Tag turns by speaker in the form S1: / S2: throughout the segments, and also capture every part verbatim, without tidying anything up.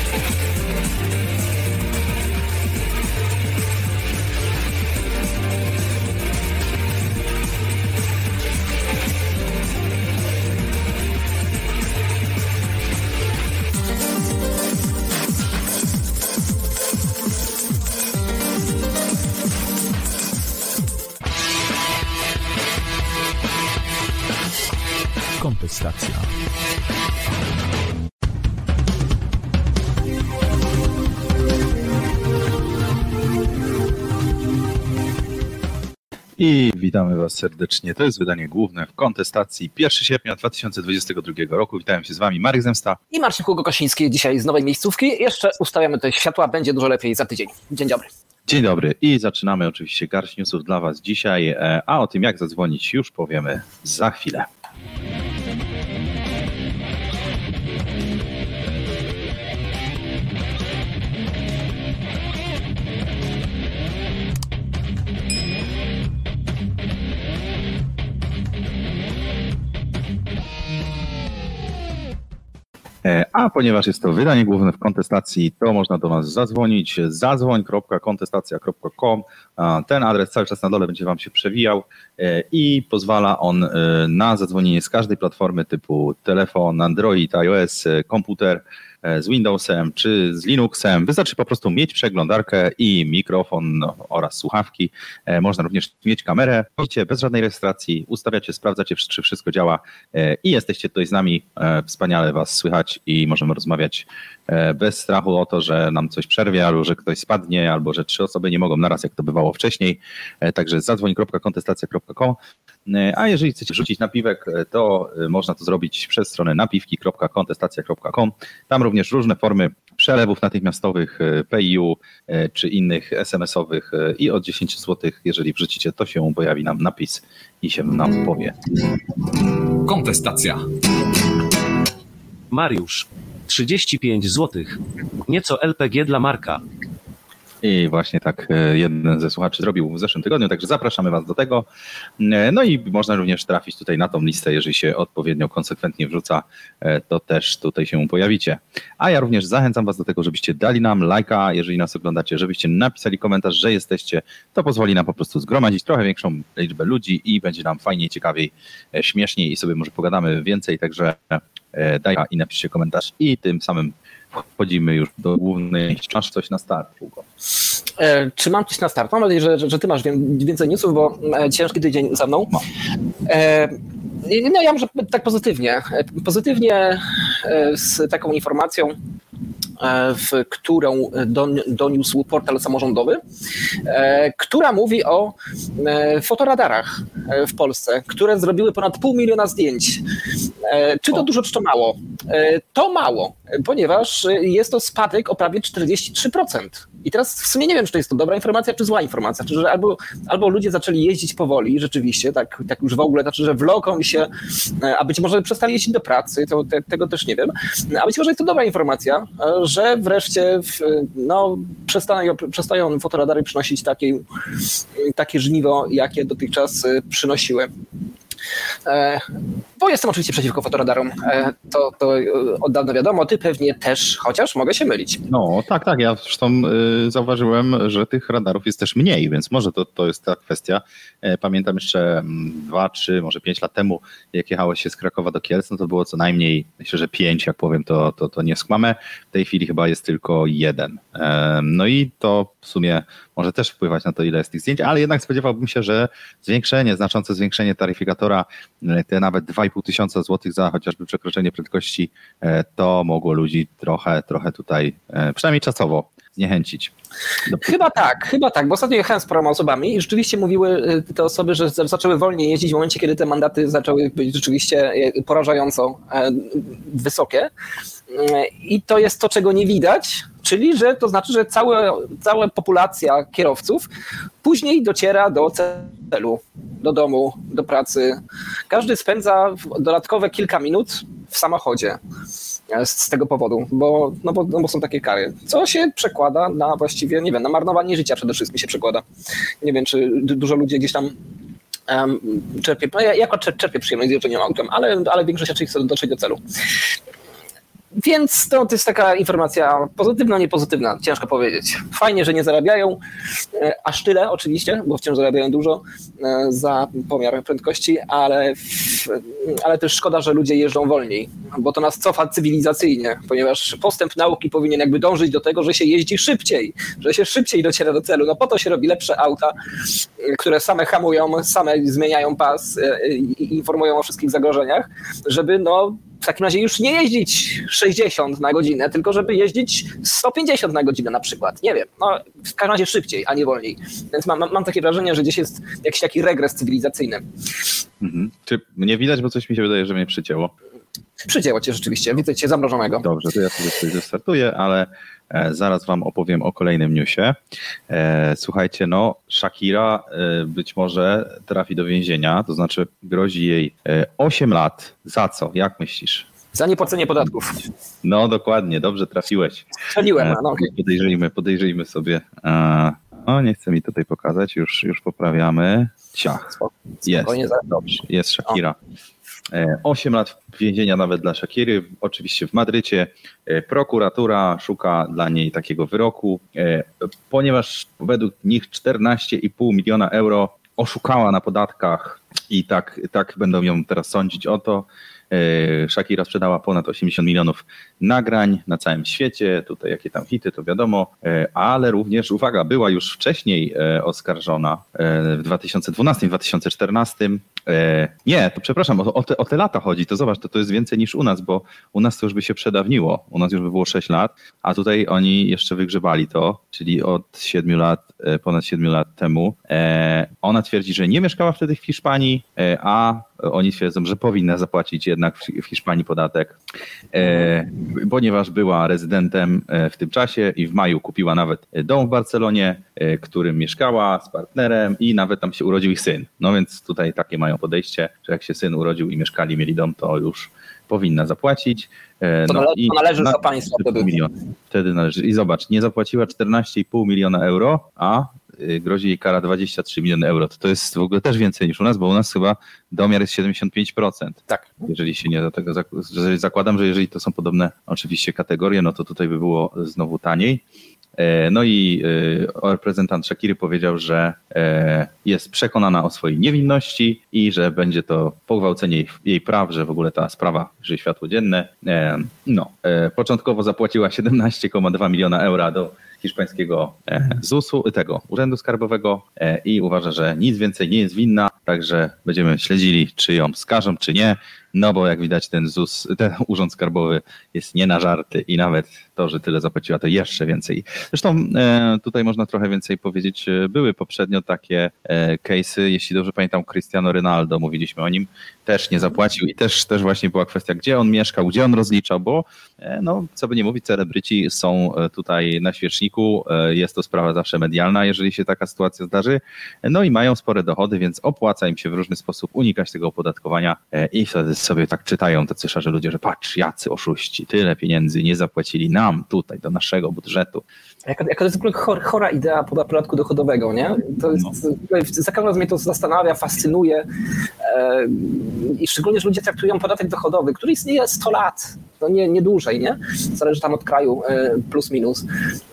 S1: Kontestacja.
S2: I witamy Was serdecznie. To jest wydanie główne w kontestacji pierwszego sierpnia dwa tysiące dwudziestego drugiego roku. Witam się z Wami Marek Zemsta
S3: i Marcin Kługokosiński. Dzisiaj z nowej miejscówki. Jeszcze ustawiamy tutaj światła. Będzie dużo lepiej za tydzień. Dzień dobry.
S2: Dzień dobry i zaczynamy oczywiście garść newsów dla Was dzisiaj, a o tym jak zadzwonić już powiemy za chwilę. A ponieważ jest to wydanie główne w kontestacji, to można do nas zadzwonić. zadzwoń kropka kontestacja kropka com. Ten adres cały czas na dole będzie Wam się przewijał i pozwala on na zadzwonienie z każdej platformy typu telefon, Android, iOS, komputer z Windowsem czy z Linuxem. Wystarczy po prostu mieć przeglądarkę i mikrofon no, oraz słuchawki. Można również mieć kamerę. Wchodzicie bez żadnej rejestracji, ustawiacie, sprawdzacie, czy wszystko działa i jesteście tutaj z nami. Wspaniale Was słychać i możemy rozmawiać bez strachu o to, że nam coś przerwie, albo że ktoś spadnie, albo że trzy osoby nie mogą naraz, jak to bywało wcześniej. Także zadzwoń kropka kontestacja kropka com. A jeżeli chcecie rzucić napiwek, to można to zrobić przez stronę napiwki kropka kontestacja kropka com. Tam również różne formy przelewów natychmiastowych, P I U czy innych es em esowych i od dziesięć złotych, jeżeli wrzucicie, to się pojawi nam napis i się nam powie.
S1: Kontestacja.
S4: Mariusz, trzydzieści pięć złotych. Nieco L P G dla Marka.
S2: I właśnie tak jeden ze słuchaczy zrobił w zeszłym tygodniu, także zapraszamy Was do tego. No i można również trafić tutaj na tą listę, jeżeli się odpowiednio konsekwentnie wrzuca, to też tutaj się pojawicie. A ja również zachęcam Was do tego, żebyście dali nam lajka, jeżeli nas oglądacie, żebyście napisali komentarz, że jesteście. To pozwoli nam po prostu zgromadzić trochę większą liczbę ludzi i będzie nam fajniej, ciekawiej, śmieszniej i sobie może pogadamy więcej, także daj i napiszcie komentarz i tym samym wchodzimy już do głównej. Czy masz coś na start, Hugo?
S3: E, czy mam coś na start? Mam nadzieję, że, że, że ty masz więcej newsów, bo e, ciężki tydzień za mną. E, no ja może tak pozytywnie. Pozytywnie e, z taką informacją, e, w którą don, doniósł portal samorządowy, e, która mówi o e, fotoradarach w Polsce, które zrobiły ponad pół miliona zdjęć. E, czy to o. dużo, czy to mało? E, to mało, ponieważ jest to spadek o prawie czterdzieści trzy procent. I teraz w sumie nie wiem, czy to jest to dobra informacja, czy zła informacja. Czy że albo, albo ludzie zaczęli jeździć powoli, rzeczywiście, tak, tak już w ogóle, znaczy, że wloką się, a być może przestali jeździć do pracy, to te, tego też nie wiem. A być może jest to dobra informacja, że wreszcie w, no, przestają, przestają fotoradary przynosić takie, takie żniwo, jakie dotychczas przynosiły. Bo jestem oczywiście przeciwko fotoradarom, to, to od dawna wiadomo, ty pewnie też, chociaż mogę się mylić.
S2: No tak, tak, ja zresztą y, zauważyłem, że tych radarów jest też mniej, więc może to, to jest ta kwestia. Pamiętam jeszcze dwa, trzy, może pięć lat temu, jak jechało się z Krakowa do Kielc, no to było co najmniej, myślę, że pięć, jak powiem, to, to, to nie skłamę. W tej chwili chyba jest tylko jeden. No i to w sumie może też wpływać na to, ile jest tych zdjęć, ale jednak spodziewałbym się, że zwiększenie, znaczące zwiększenie taryfikatora, te nawet dwa i pół tysiąca złotych za chociażby przekroczenie prędkości, to mogło ludzi trochę, trochę tutaj, przynajmniej czasowo, zniechęcić.
S3: Chyba tak, chyba tak, bo ostatnio jechałem z paroma osobami i rzeczywiście mówiły te osoby, że zaczęły wolniej jeździć w momencie, kiedy te mandaty zaczęły być rzeczywiście porażająco wysokie. I to jest to, czego nie widać, czyli że to znaczy, że całe, cała populacja kierowców później dociera do celu, do domu, do pracy. Każdy spędza dodatkowe kilka minut w samochodzie z tego powodu, bo, no bo, no bo są takie kary. Co się przekłada na właściwie, nie wiem, na marnowanie życia przede wszystkim się przekłada. Nie wiem, czy dużo ludzi gdzieś tam um, czerpie, no ja jako czerpię przyjemność z jeżdżenia autem, ale, ale większość raczej chce dotrzeć do celu. Więc to, to jest taka informacja pozytywna, niepozytywna, ciężko powiedzieć. Fajnie, że nie zarabiają aż tyle oczywiście, bo wciąż zarabiają dużo za pomiar prędkości, ale, ale też szkoda, że ludzie jeżdżą wolniej, bo to nas cofa cywilizacyjnie, ponieważ postęp nauki powinien jakby dążyć do tego, że się jeździ szybciej, że się szybciej dociera do celu. No po to się robi lepsze auta, które same hamują, same zmieniają pas i informują o wszystkich zagrożeniach, żeby no w takim razie już nie jeździć sześćdziesiąt na godzinę, tylko żeby jeździć sto pięćdziesiąt na godzinę na przykład. Nie wiem, no w każdym razie szybciej, a nie wolniej. Więc mam, mam takie wrażenie, że gdzieś jest jakiś taki regres cywilizacyjny.
S2: Mhm. Czy mnie widać, bo coś mi się wydaje, że mnie przycięło?
S3: Przycięło cię rzeczywiście, widzę cię zamrożonego.
S2: Dobrze, to ja sobie coś zestartuję, ale e, zaraz wam opowiem o kolejnym newsie. E, słuchajcie, no Shakira e, być może trafi do więzienia, to znaczy grozi jej e, osiem lat. Za co? Jak myślisz?
S3: Za niepłacenie podatków.
S2: No dokładnie, dobrze trafiłeś.
S3: Strzeliłem,
S2: E,
S3: no.
S2: podejrzyjmy, podejrzyjmy sobie. E, o, nie chcę mi tutaj pokazać, już, już poprawiamy. Ciach, jest, dobrze, jest Shakira. osiem lat więzienia nawet dla Shakiry, oczywiście w Madrycie. Prokuratura szuka dla niej takiego wyroku, ponieważ według nich czternaście i pół miliona euro oszukała na podatkach i tak, tak będą ją teraz sądzić o to. Shakira sprzedała ponad osiemdziesiąt milionów nagrań na całym świecie, tutaj jakie tam hity to wiadomo, ale również, uwaga, była już wcześniej oskarżona w dwa tysiące dwunastym, dwa tysiące czternastym. Nie, to przepraszam, o, o, te, o te lata chodzi, to zobacz, to, to jest więcej niż u nas, bo u nas to już by się przedawniło, u nas już by było sześć lat, a tutaj oni jeszcze wygrzebali to, czyli od siedmiu lat, ponad siedmiu lat temu. Ona twierdzi, że nie mieszkała wtedy w Hiszpanii, a oni twierdzą, że powinna zapłacić jednak w Hiszpanii podatek, ponieważ była rezydentem w tym czasie i w maju kupiła nawet dom w Barcelonie, którym mieszkała z partnerem i nawet tam się urodził ich syn. No więc tutaj takie mają podejście, że jak się syn urodził i mieszkali, mieli dom, to już powinna zapłacić.
S3: To,
S2: no
S3: nale-
S2: i
S3: to należy
S2: na,
S3: za państwa wtedy.
S2: Milion. Wtedy należy. I zobacz, nie zapłaciła czternaście i pół miliona euro, a grozi jej kara dwadzieścia trzy miliony euro. To, to jest w ogóle też więcej niż u nas, bo u nas chyba domiar jest siedemdziesiąt pięć procent.
S3: Tak.
S2: Jeżeli się nie do tego zak- zakładam, że jeżeli to są podobne oczywiście kategorie, no to tutaj by było znowu taniej. No i reprezentant Shakiry powiedział, że jest przekonana o swojej niewinności i że będzie to pogwałcenie jej praw, że w ogóle ta sprawa żyje światło dzienne. No, początkowo zapłaciła siedemnaście przecinek dwa miliona euro do hiszpańskiego zusu, tego Urzędu Skarbowego i uważa, że nic więcej nie jest winna, także będziemy śledzili, czy ją skażą, czy nie. No bo jak widać ten Z U S, ten Urząd Skarbowy jest nie na żarty i nawet to, że tyle zapłaciła, to jeszcze więcej. Zresztą e, tutaj można trochę więcej powiedzieć. Były poprzednio takie e, case'y, jeśli dobrze pamiętam, Cristiano Ronaldo, mówiliśmy o nim, też nie zapłacił i też, też właśnie była kwestia, gdzie on mieszkał, gdzie on rozliczał, bo e, no co by nie mówić, celebryci są tutaj na świeczniku, e, jest to sprawa zawsze medialna, jeżeli się taka sytuacja zdarzy, no i mają spore dochody, więc opłaca im się w różny sposób unikać tego opodatkowania e, i wtedy sobie tak czytają tacy szarzy ludzie, że patrz, jacy oszuści, tyle pieniędzy nie zapłacili nam tutaj, do naszego budżetu.
S3: Jaka, jaka to jest w ogóle chora, chora idea podatku dochodowego, nie? To jest, no. Za każdym razem mnie to zastanawia, fascynuje e, i szczególnie, że ludzie traktują podatek dochodowy, który istnieje sto lat, no nie, nie dłużej, nie? Zależy tam od kraju, e, plus minus.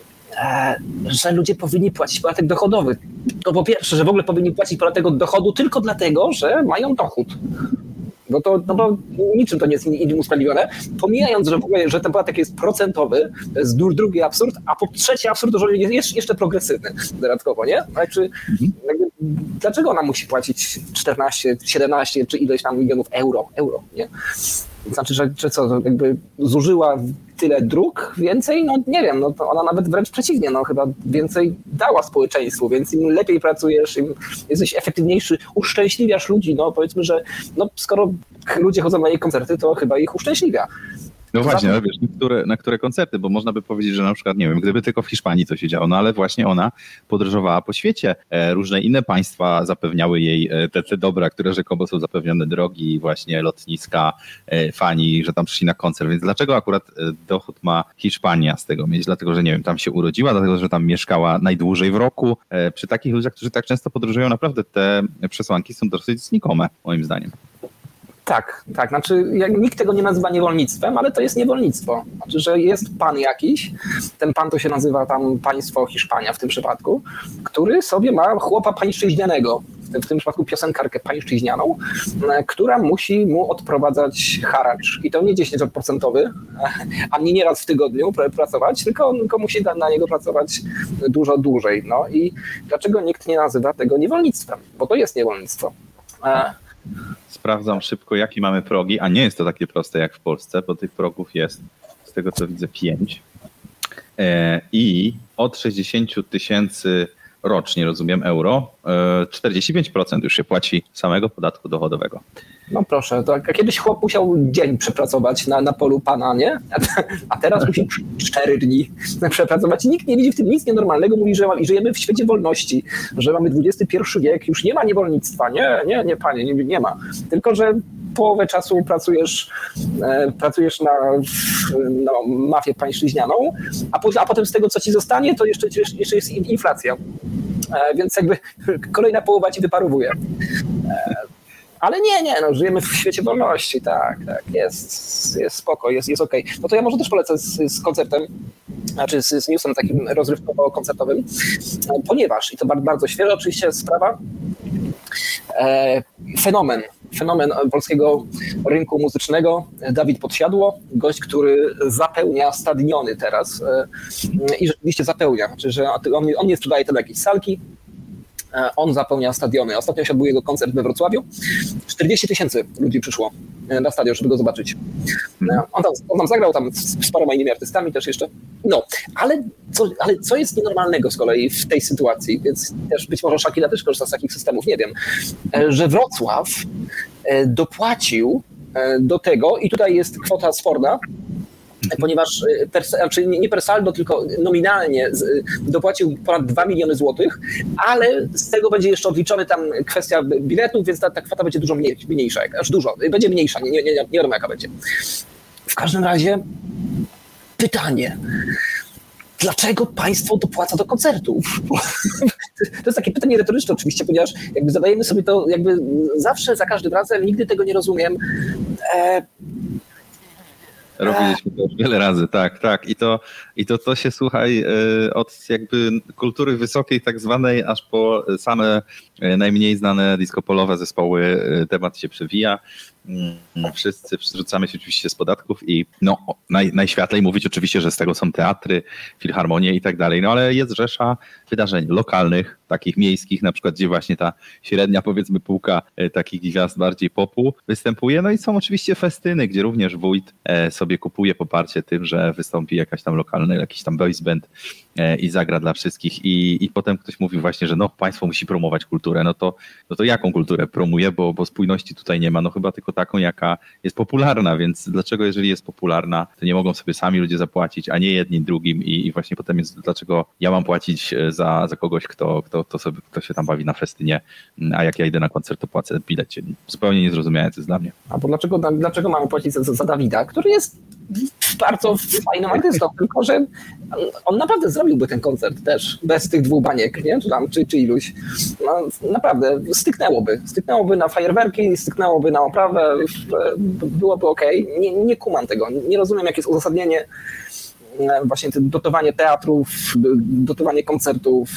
S3: Że ludzie powinni płacić podatek dochodowy. To po pierwsze, że w ogóle powinni płacić podatek od dochodu tylko dlatego, że mają dochód. Bo to, no bo niczym to nie jest im usprawiedliwione. Pomijając, że w ogóle, że ten podatek jest procentowy, to jest drugi absurd, a po trzeci absurd, że jest jeszcze progresywny dodatkowo, nie? Znaczy, mhm. jakby, dlaczego ona musi płacić czternaście, siedemnaście czy ileś tam milionów euro, euro, nie? Znaczy, że, że co, jakby zużyła tyle dróg więcej? No nie wiem, no to ona nawet wręcz przeciwnie, no chyba więcej dała społeczeństwu, więc im lepiej pracujesz, im jesteś efektywniejszy, uszczęśliwiasz ludzi, no powiedzmy, że no skoro ludzie chodzą na jej koncerty, to chyba ich uszczęśliwia.
S2: No właśnie, ale wiesz, na które, na które koncerty, bo można by powiedzieć, że na przykład, nie wiem, gdyby tylko w Hiszpanii to się działo, no ale właśnie ona podróżowała po świecie. Różne inne państwa zapewniały jej te, te dobra, które rzekomo są zapewnione, drogi, właśnie lotniska, fani, że tam przyszli na koncert, więc dlaczego akurat dochód ma Hiszpania z tego mieć? Dlatego, że nie wiem, tam się urodziła, dlatego, że tam mieszkała najdłużej w roku. Przy takich ludziach, którzy tak często podróżują, naprawdę te przesłanki są dosyć znikome, moim zdaniem.
S3: Tak, tak. Znaczy jak, nikt tego nie nazywa niewolnictwem, ale to jest niewolnictwo. Znaczy, że jest pan jakiś, ten pan to się nazywa tam państwo Hiszpania w tym przypadku, który sobie ma chłopa pańszczyźnianego, w tym, w tym przypadku piosenkarkę pańszczyźnianą, która musi mu odprowadzać haracz. I to nie dziesięć procent, ani nie raz w tygodniu pracować, tylko, tylko musi na niego pracować dużo dłużej. No i dlaczego nikt nie nazywa tego niewolnictwem? Bo to jest niewolnictwo.
S2: Sprawdzam szybko, jakie mamy progi, a nie jest to takie proste jak w Polsce, bo tych progów jest, z tego co widzę, pięć. I od sześćdziesiąt tysięcy rocznie, rozumiem, euro, czterdzieści pięć procent już się płaci samego podatku dochodowego.
S3: No proszę, to kiedyś chłop musiał dzień przepracować na, na polu pana, nie? A teraz musi cztery dni przepracować. Nikt nie widzi w tym nic nienormalnego, mówi, że żyjemy w świecie wolności, że mamy dwudziesty pierwszy wiek, już nie ma niewolnictwa. Nie, nie, nie panie, nie, nie ma. Tylko że połowę czasu pracujesz, e, pracujesz na no, mafię pańszczyźnianą, a, po, a potem z tego, co ci zostanie, to jeszcze, jeszcze jest inflacja. E, więc jakby kolejna połowa ci wyparowuje. E, Ale nie, nie, no żyjemy w świecie wolności, tak, tak, jest, jest spoko, jest, jest okej. No to ja może też polecę z, z koncertem, znaczy z, z newsem takim rozrywkowo-koncertowym, ponieważ, i to bardzo, bardzo świeża oczywiście sprawa, e, fenomen, fenomen polskiego rynku muzycznego, Dawid Podsiadło, gość, który zapełnia stadiony teraz e, i rzeczywiście zapełnia, znaczy, że on, on nie sprzedaje tyle jakieś salki, on zapełnia stadiony. Ostatnio się odbył jego koncert we Wrocławiu. czterdzieści tysięcy ludzi przyszło na stadion, żeby go zobaczyć. On tam, on tam zagrał tam z paroma innymi artystami też jeszcze. No, ale co, ale co jest nienormalnego z kolei w tej sytuacji, więc też być może Shakira też korzysta z takich systemów, nie wiem, że Wrocław dopłacił do tego, i tutaj jest kwota sporna, ponieważ per, znaczy nie per saldo, tylko nominalnie dopłacił ponad dwa miliony złotych, ale z tego będzie jeszcze odliczony tam kwestia biletów, więc ta, ta kwota będzie dużo mniej, mniejsza, aż dużo, będzie mniejsza, nie, nie, nie, nie wiadomo jaka będzie. W każdym razie pytanie, dlaczego państwo dopłaca do koncertów? To jest takie pytanie retoryczne oczywiście, ponieważ jakby zadajemy sobie to jakby zawsze, za każdym razem, nigdy tego nie rozumiem. E,
S2: Robiliśmy to już wiele razy, tak, tak. I to, i to, to się, słuchaj, od jakby kultury wysokiej tak zwanej, aż po same najmniej znane disco-polowe zespoły temat się przewija. Wszyscy przerzucamy się oczywiście z podatków i no naj, najświetlej mówić oczywiście, że z tego są teatry, filharmonie i tak dalej, no ale jest rzesza wydarzeń lokalnych, takich miejskich, na przykład gdzie właśnie ta średnia, powiedzmy, półka takich gwiazd bardziej popu występuje, no i są oczywiście festyny, gdzie również wójt sobie kupuje poparcie tym, że wystąpi jakaś tam lokalny, jakiś tam boys band i zagra dla wszystkich i, i potem ktoś mówi właśnie, że no państwo musi promować kulturę, no to, no to jaką kulturę promuje, bo, bo spójności tutaj nie ma, no chyba tylko taką, jaka jest popularna, więc dlaczego jeżeli jest popularna, to nie mogą sobie sami ludzie zapłacić, a nie jedni drugim i, i właśnie potem jest, dlaczego ja mam płacić za, za kogoś, kto, kto, kto, sobie, kto się tam bawi na festynie, a jak ja idę na koncert, to płacę bilecie. Zupełnie niezrozumiałe to jest dla mnie.
S3: A bo dlaczego, dlaczego mamy płacić za, za Dawida, który jest bardzo fajnym artystą, tylko że on naprawdę zrobiłby ten koncert też bez tych dwóch baniek, nie? Czy tam, czy, czy iluś. No, naprawdę, styknęłoby. Styknęłoby na fajerwerki, styknęłoby na oprawę, byłoby okej. Nie, nie kumam tego. Nie rozumiem, jakie jest uzasadnienie właśnie dotowanie teatrów, dotowanie koncertów.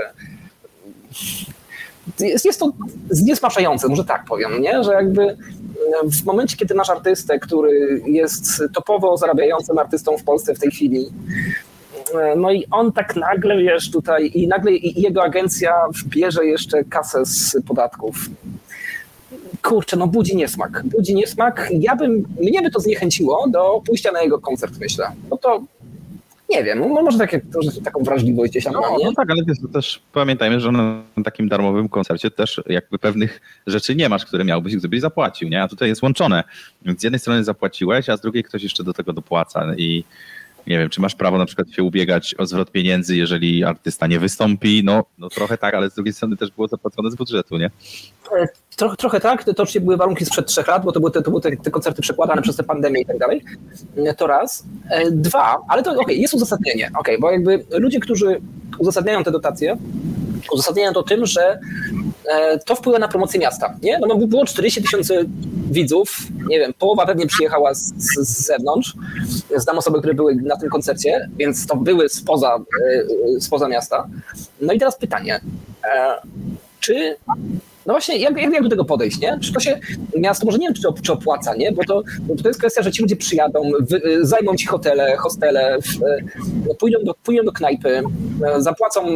S3: Jest, jest to zniesmaczające, może tak powiem, nie? Że jakby w momencie, kiedy masz artystę, który jest topowo zarabiającym artystą w Polsce w tej chwili, no i on tak nagle, wiesz, tutaj i nagle i jego agencja bierze jeszcze kasę z podatków. Kurczę, no budzi niesmak. Budzi niesmak. Ja bym, mnie by to zniechęciło do pójścia na jego koncert, myślę. No to nie wiem, no może tak, taką wrażliwość gdzieś tam
S2: no,
S3: mam, nie?
S2: No tak, ale to też pamiętajmy, że na takim darmowym koncercie też jakby pewnych rzeczy nie masz, które miałbyś, gdybyś zapłacił, nie? A tutaj jest łączone. Więc z jednej strony zapłaciłeś, a z drugiej ktoś jeszcze do tego dopłaca i nie wiem, czy masz prawo na przykład się ubiegać o zwrot pieniędzy, jeżeli artysta nie wystąpi, no, no trochę tak, ale z drugiej strony też było zapłacone z budżetu, nie?
S3: Trochę, trochę tak, to oczywiście były warunki sprzed trzech lat, bo to były te, to były te, te koncerty przekładane przez tę pandemię i tak dalej. To raz. Dwa, ale to okej, okay, jest uzasadnienie, okay, bo jakby ludzie, którzy uzasadniają te dotacje, uzasadniają to tym, że to wpływa na promocję miasta, nie? No, no było czterdzieści tysięcy widzów, nie wiem, połowa pewnie przyjechała z, z, z zewnątrz. Znam osoby, które były na tym koncercie, więc to były spoza, spoza miasta. No i teraz pytanie, czy... No właśnie, jak, jak, jak do tego podejść, nie? Czy to się, miasto może nie wiem, czy, czy opłaca, nie? Bo to, bo to jest kwestia, że ci ludzie przyjadą, wy, zajmą ci hotele, hostele, w, pójdą, do, pójdą do knajpy, zapłacą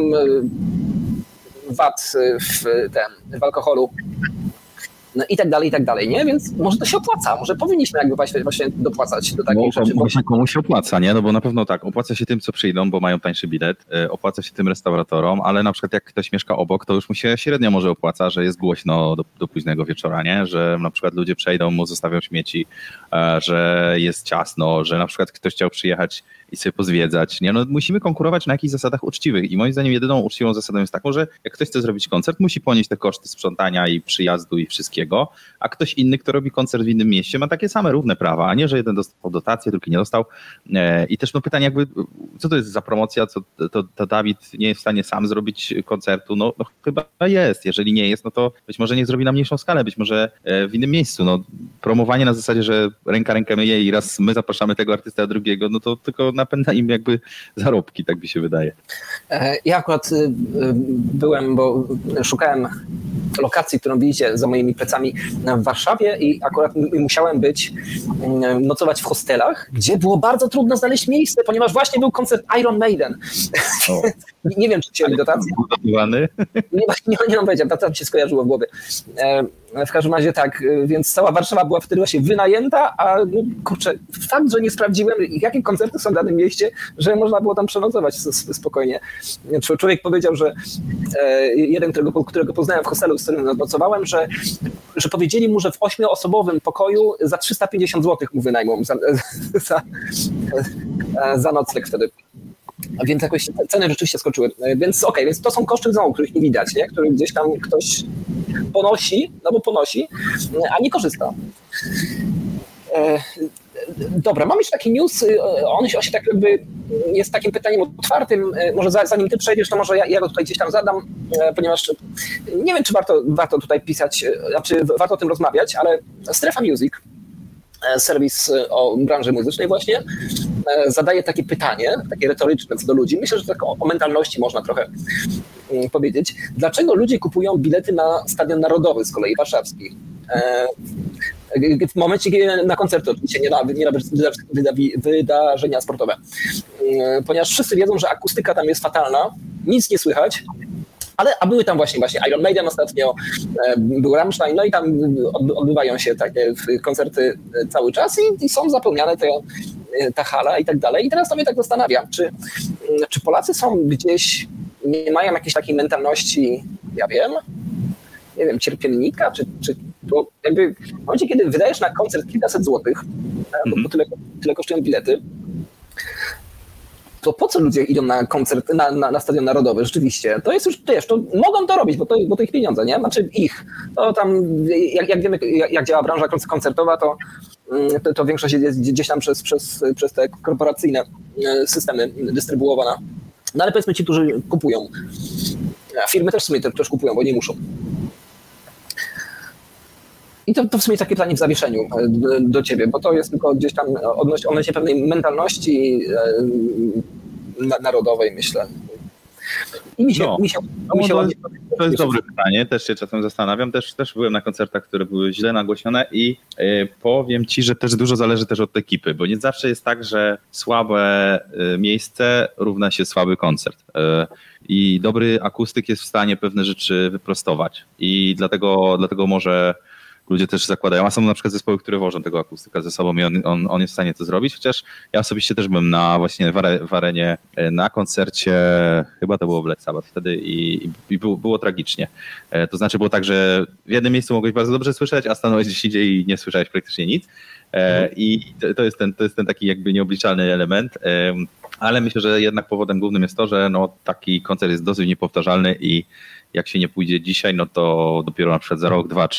S3: V A T w, ten, w alkoholu, no i tak dalej, i tak dalej, nie? Więc może to się opłaca, może powinniśmy jakby właśnie, właśnie dopłacać do takich
S2: no,
S3: rzeczy.
S2: Właśnie komuś się opłaca, nie? No bo na pewno tak, opłaca się tym, co przyjdą, bo mają tańszy bilet, opłaca się tym restauratorom, ale na przykład jak ktoś mieszka obok, to już mu się średnio może opłaca, że jest głośno do, do późnego wieczora, nie? Że na przykład ludzie przejdą, mu zostawią śmieci, że jest ciasno, że na przykład ktoś chciał przyjechać i sobie pozwiedzać, nie? No musimy konkurować na jakichś zasadach uczciwych i moim zdaniem jedyną uczciwą zasadą jest taką, że jak ktoś chce zrobić koncert, musi ponieść te koszty sprzątania i przyjazdu i wszystkiego, a ktoś inny, kto robi koncert w innym mieście, ma takie same równe prawa, a nie, że jeden dostał dotację, drugi nie dostał. I też no pytanie jakby, co to jest za promocja, co to, to Dawid nie jest w stanie sam zrobić koncertu? No, no chyba jest, jeżeli nie jest, no to być może nie zrobi na mniejszą skalę, być może w innym miejscu. No, promowanie na zasadzie, że ręka rękę myje i raz my zapraszamy tego artystę, a drugiego, no to tylko napędza im jakby zarobki, tak mi się wydaje.
S3: Ja akurat byłem, bo szukałem lokacji, którą widzicie za moimi plecami w Warszawie i akurat musiałem być, nocować w hostelach, gdzie było bardzo trudno znaleźć miejsce, ponieważ właśnie był koncert Iron Maiden. Nie wiem, czy chcieli dotację. Nie, nie, nie mam powiedzieć, to mi się skojarzyło w głowie. W każdym razie tak, więc cała Warszawa była wtedy właśnie wynajęta, a no, kurczę, fakt, że nie sprawdziłem, jakie koncerty są w danym mieście, że można było tam przenocować spokojnie. Człowiek powiedział, że jeden, którego, którego poznałem w hostelu, z którym nocowałem, że, że powiedzieli mu, że w ośmioosobowym pokoju za trzysta pięćdziesiąt złotych mu wynajmą za, za, za nocleg wtedy. Więc jakoś ceny rzeczywiście skoczyły. Więc okej, okay, więc to są koszty znowu, których nie widać, nie? Których gdzieś tam ktoś ponosi, no bo ponosi, a nie korzysta. Dobra, mam jeszcze taki news, on się, on się tak jakby jest takim pytaniem otwartym, może zanim ty przejdziesz, to może ja, ja go tutaj gdzieś tam zadam, ponieważ nie wiem, czy warto, warto tutaj pisać, znaczy warto o tym rozmawiać, ale Strefa Music, serwis o branży muzycznej właśnie, zadaje takie pytanie, takie retoryczne co do ludzi. Myślę, że tak o, o mentalności można trochę powiedzieć. Dlaczego ludzie kupują bilety na Stadion Narodowy z kolei warszawski? W momencie, kiedy na koncerty, oczywiście nie na, nie na wyda, wydarzenia sportowe. Ponieważ wszyscy wiedzą, że akustyka tam jest fatalna, nic nie słychać, ale, a były tam właśnie, właśnie Iron Maiden ostatnio, był Rammstein, no i tam odbywają się takie koncerty cały czas i, i są zapełniane te, ta hala i tak dalej. I teraz to mnie tak zastanawiam, czy, czy Polacy są gdzieś, nie mają jakiejś takiej mentalności, ja wiem, nie wiem, cierpiennika, czy, czy bo jakby w momencie, kiedy wydajesz na koncert kilkaset złotych, mm-hmm. bo, bo tyle, tyle kosztują bilety, to po co ludzie idą na koncert, na, na, na Stadion Narodowy? Rzeczywiście. To jest już, wiesz, to mogą to robić, bo to, bo to ich pieniądze, nie? Znaczy ich. To tam, jak, jak wiemy, jak, jak działa branża koncertowa, to, to, to większość jest gdzieś tam przez, przez, przez te korporacyjne systemy dystrybuowana. No ale powiedzmy ci, którzy kupują. Firmy też w sumie też kupują, bo nie muszą. I to, to w sumie takie pytanie w zawieszeniu do, do ciebie, bo to jest tylko gdzieś tam odnośnie, odnośnie pewnej mentalności e, narodowej, myślę. I mi się...
S2: No,
S3: mi się,
S2: no,
S3: mi się
S2: to,
S3: ładnie...
S2: to jest dobre pytanie, też się czasem zastanawiam. Też, też byłem na koncertach, które były źle nagłośnione i y, powiem ci, że też dużo zależy też od ekipy, bo nie zawsze jest tak, że słabe y, miejsce równa się słaby koncert. Y, I dobry akustyk jest w stanie pewne rzeczy wyprostować i dlatego, dlatego może ludzie też zakładają, a są na przykład zespoły, które wożą tego akustyka ze sobą i on, on, on jest w stanie to zrobić, chociaż ja osobiście też byłem na właśnie w, are, w arenie na koncercie, chyba to było Black Sabbath wtedy i, i było, było tragicznie. To znaczy było tak, że w jednym miejscu mogłeś bardzo dobrze słyszeć, a stanąłeś gdzieś indziej i nie słyszałeś praktycznie nic. I to jest ten, to jest ten taki jakby nieobliczalny element, ale myślę, że jednak powodem głównym jest to, że no, taki koncert jest dosyć niepowtarzalny i jak się nie pójdzie dzisiaj, no to dopiero na przykład za rok, dwa, trzy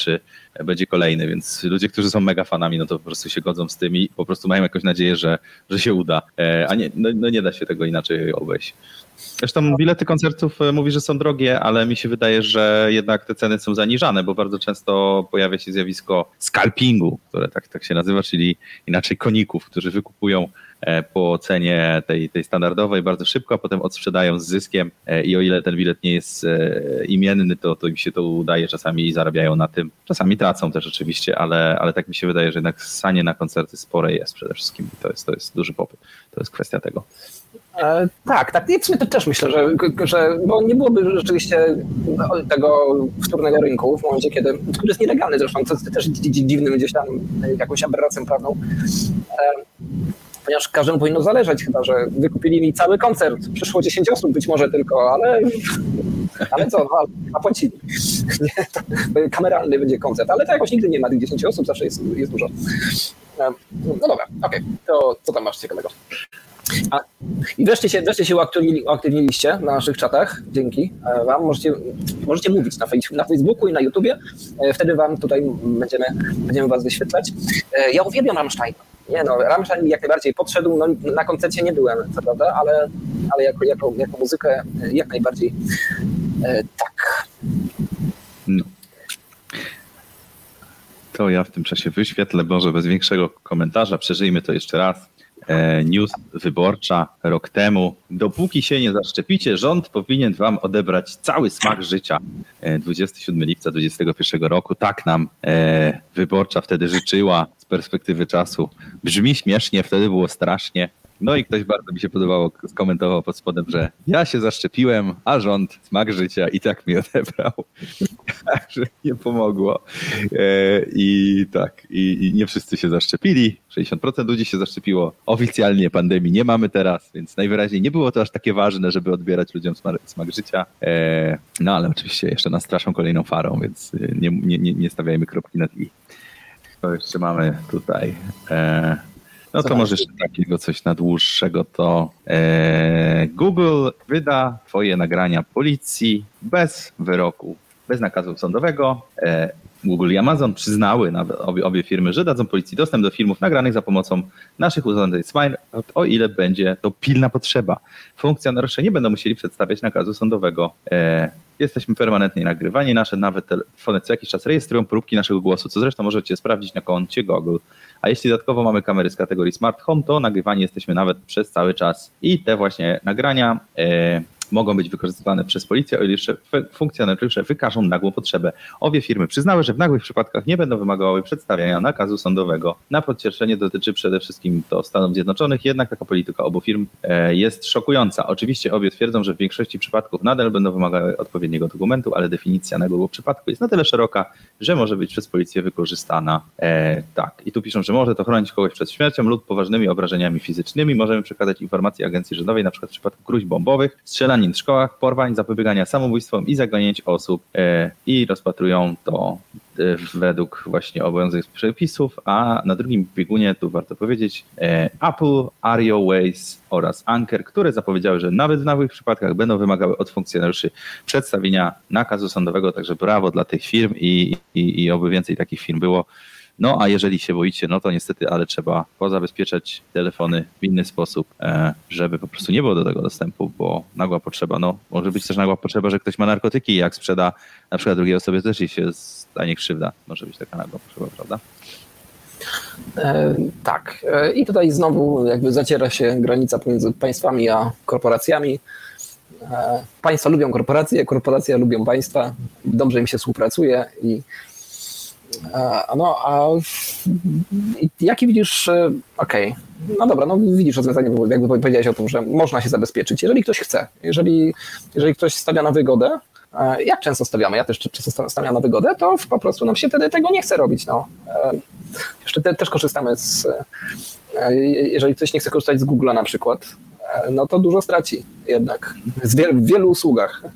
S2: będzie kolejny, więc ludzie, którzy są mega fanami, no to po prostu się godzą z tym i po prostu mają jakąś nadzieję, że, że się uda, a nie, no, no nie da się tego inaczej obejść. Zresztą bilety koncertów mówi, że są drogie, ale mi się wydaje, że jednak te ceny są zaniżane, bo bardzo często pojawia się zjawisko scalpingu, które tak, tak się nazywa, czyli inaczej koników, którzy wykupują po cenie tej, tej standardowej bardzo szybko, a potem odsprzedają z zyskiem i o ile ten bilet nie jest imienny, to, to im się to udaje czasami i zarabiają na tym. Czasami tracą też oczywiście, ale, ale tak mi się wydaje, że jednak sanie na koncerty spore jest przede wszystkim. To jest, to jest duży popyt. To jest kwestia tego.
S3: E, tak, tak. I w sumie to też myślę, że, że bo nie byłoby rzeczywiście tego wtórnego rynku w momencie, kiedy, który jest nielegalny zresztą, co jest też dziwnym gdzieś tam jakąś aberracją prawną. E, Ponieważ każdemu powinno zależeć, chyba że wykupili mi cały koncert. Przyszło dziesięć osób być może tylko, ale, ale co, a płacili. Nie, to kameralny będzie koncert, ale to jakoś nigdy nie ma tych dziesięć osób, zawsze jest, jest dużo. No dobra, okej, okay. To co tam masz ciekawego? A, I wreszcie się, wreszcie się uaktywni, uaktywniliście na naszych czatach, dzięki wam. Możecie, możecie mówić na, fejs- na Facebooku i na YouTubie, wtedy wam tutaj będziemy, będziemy was wyświetlać. Ja uwielbiam Rammstein. Nie no, Rammstein mi jak najbardziej podszedł, no, na koncercie nie byłem, co prawda, ale, ale jako, jako, jako muzykę jak najbardziej e, tak.
S2: No. To ja w tym czasie wyświetlę, może bez większego komentarza, przeżyjmy to jeszcze raz. E, news wyborcza rok temu. Dopóki się nie zaszczepicie, rząd powinien wam odebrać cały smak życia. E, dwudziestego siódmego lipca dwudziestego pierwszego roku. Tak nam e, wyborcza wtedy życzyła z perspektywy czasu. Brzmi śmiesznie, wtedy było strasznie. No i ktoś bardzo mi się podobało, skomentował pod spodem, że ja się zaszczepiłem, a rząd smak życia i tak mi odebrał. Także nie pomogło. I tak, i, i nie wszyscy się zaszczepili. sześćdziesiąt procent ludzi się zaszczepiło. Oficjalnie pandemii nie mamy teraz, więc najwyraźniej nie było to aż takie ważne, żeby odbierać ludziom smak, smak życia. No ale oczywiście jeszcze nas straszą kolejną farą, więc nie, nie, nie stawiajmy kropki nad i. To jeszcze mamy tutaj... No to może jeszcze takiego coś na dłuższego, to e, Google wyda twoje nagrania policji bez wyroku, bez nakazu sądowego. E, Google i Amazon przyznały, nawet obie, obie firmy, że dadzą policji dostęp do filmów nagranych za pomocą naszych urządzeń Smart, o ile będzie to pilna potrzeba. Funkcjonariusze nie będą musieli przedstawiać nakazu sądowego. E, Jesteśmy permanentnie nagrywani, nasze nawet telefony co jakiś czas rejestrują próbki naszego głosu, co zresztą możecie sprawdzić na koncie Google. A jeśli dodatkowo mamy kamery z kategorii Smart Home, to nagrywani jesteśmy nawet przez cały czas. I te właśnie nagrania e, mogą być wykorzystywane przez policję, o ile jeszcze funkcjonariusze wykażą nagłą potrzebę. Obie firmy przyznały, że w nagłych przypadkach nie będą wymagały przedstawiania nakazu sądowego. Na pocieszenie dotyczy przede wszystkim to Stanów Zjednoczonych, jednak taka polityka obu firm jest szokująca. Oczywiście obie twierdzą, że w większości przypadków nadal będą wymagały odpowiedniego dokumentu, ale definicja nagłego przypadku jest na tyle szeroka, że może być przez policję wykorzystana. E, tak, i tu piszą, że może to chronić kogoś przed śmiercią lub poważnymi obrażeniami fizycznymi. Możemy przekazać informacje agencji rządowej, na przykład w przypadku gruźb bombowych, strzelanin w szkołach, porwań, zapobiegania samobójstwom i zaganięć osób e, i rozpatrują to e, według właśnie obowiązujących przepisów, a na drugim biegunie, tu warto powiedzieć, e, Apple, Ario, Waze oraz Anker, które zapowiedziały, że nawet w nagłych przypadkach będą wymagały od funkcjonariuszy przedstawienia nakazu sądowego, także brawo dla tych firm i, i, i oby więcej takich firm było. No a jeżeli się boicie, no to niestety, ale trzeba pozabezpieczać telefony w inny sposób, żeby po prostu nie było do tego dostępu, bo nagła potrzeba, no może być też nagła potrzeba, że ktoś ma narkotyki i jak sprzeda na przykład drugiej osobie też i się stanie krzywda. Może być taka nagła potrzeba, prawda?
S3: E, tak. E, I tutaj znowu jakby zaciera się granica pomiędzy państwami a korporacjami. E, państwa lubią korporacje, korporacje lubią państwa, dobrze im się współpracuje i A, no, a jaki widzisz, okej, okay. No dobra, no widzisz rozwiązanie, jakby powiedziałeś o tym, że można się zabezpieczyć, jeżeli ktoś chce, jeżeli, jeżeli ktoś stawia na wygodę, jak często stawiamy, ja też często stawiam na wygodę, to po prostu nam się wtedy tego nie chce robić, no. Jeszcze te, też korzystamy z, jeżeli ktoś nie chce korzystać z Google'a na przykład, no to dużo straci jednak w wielu, w wielu usługach.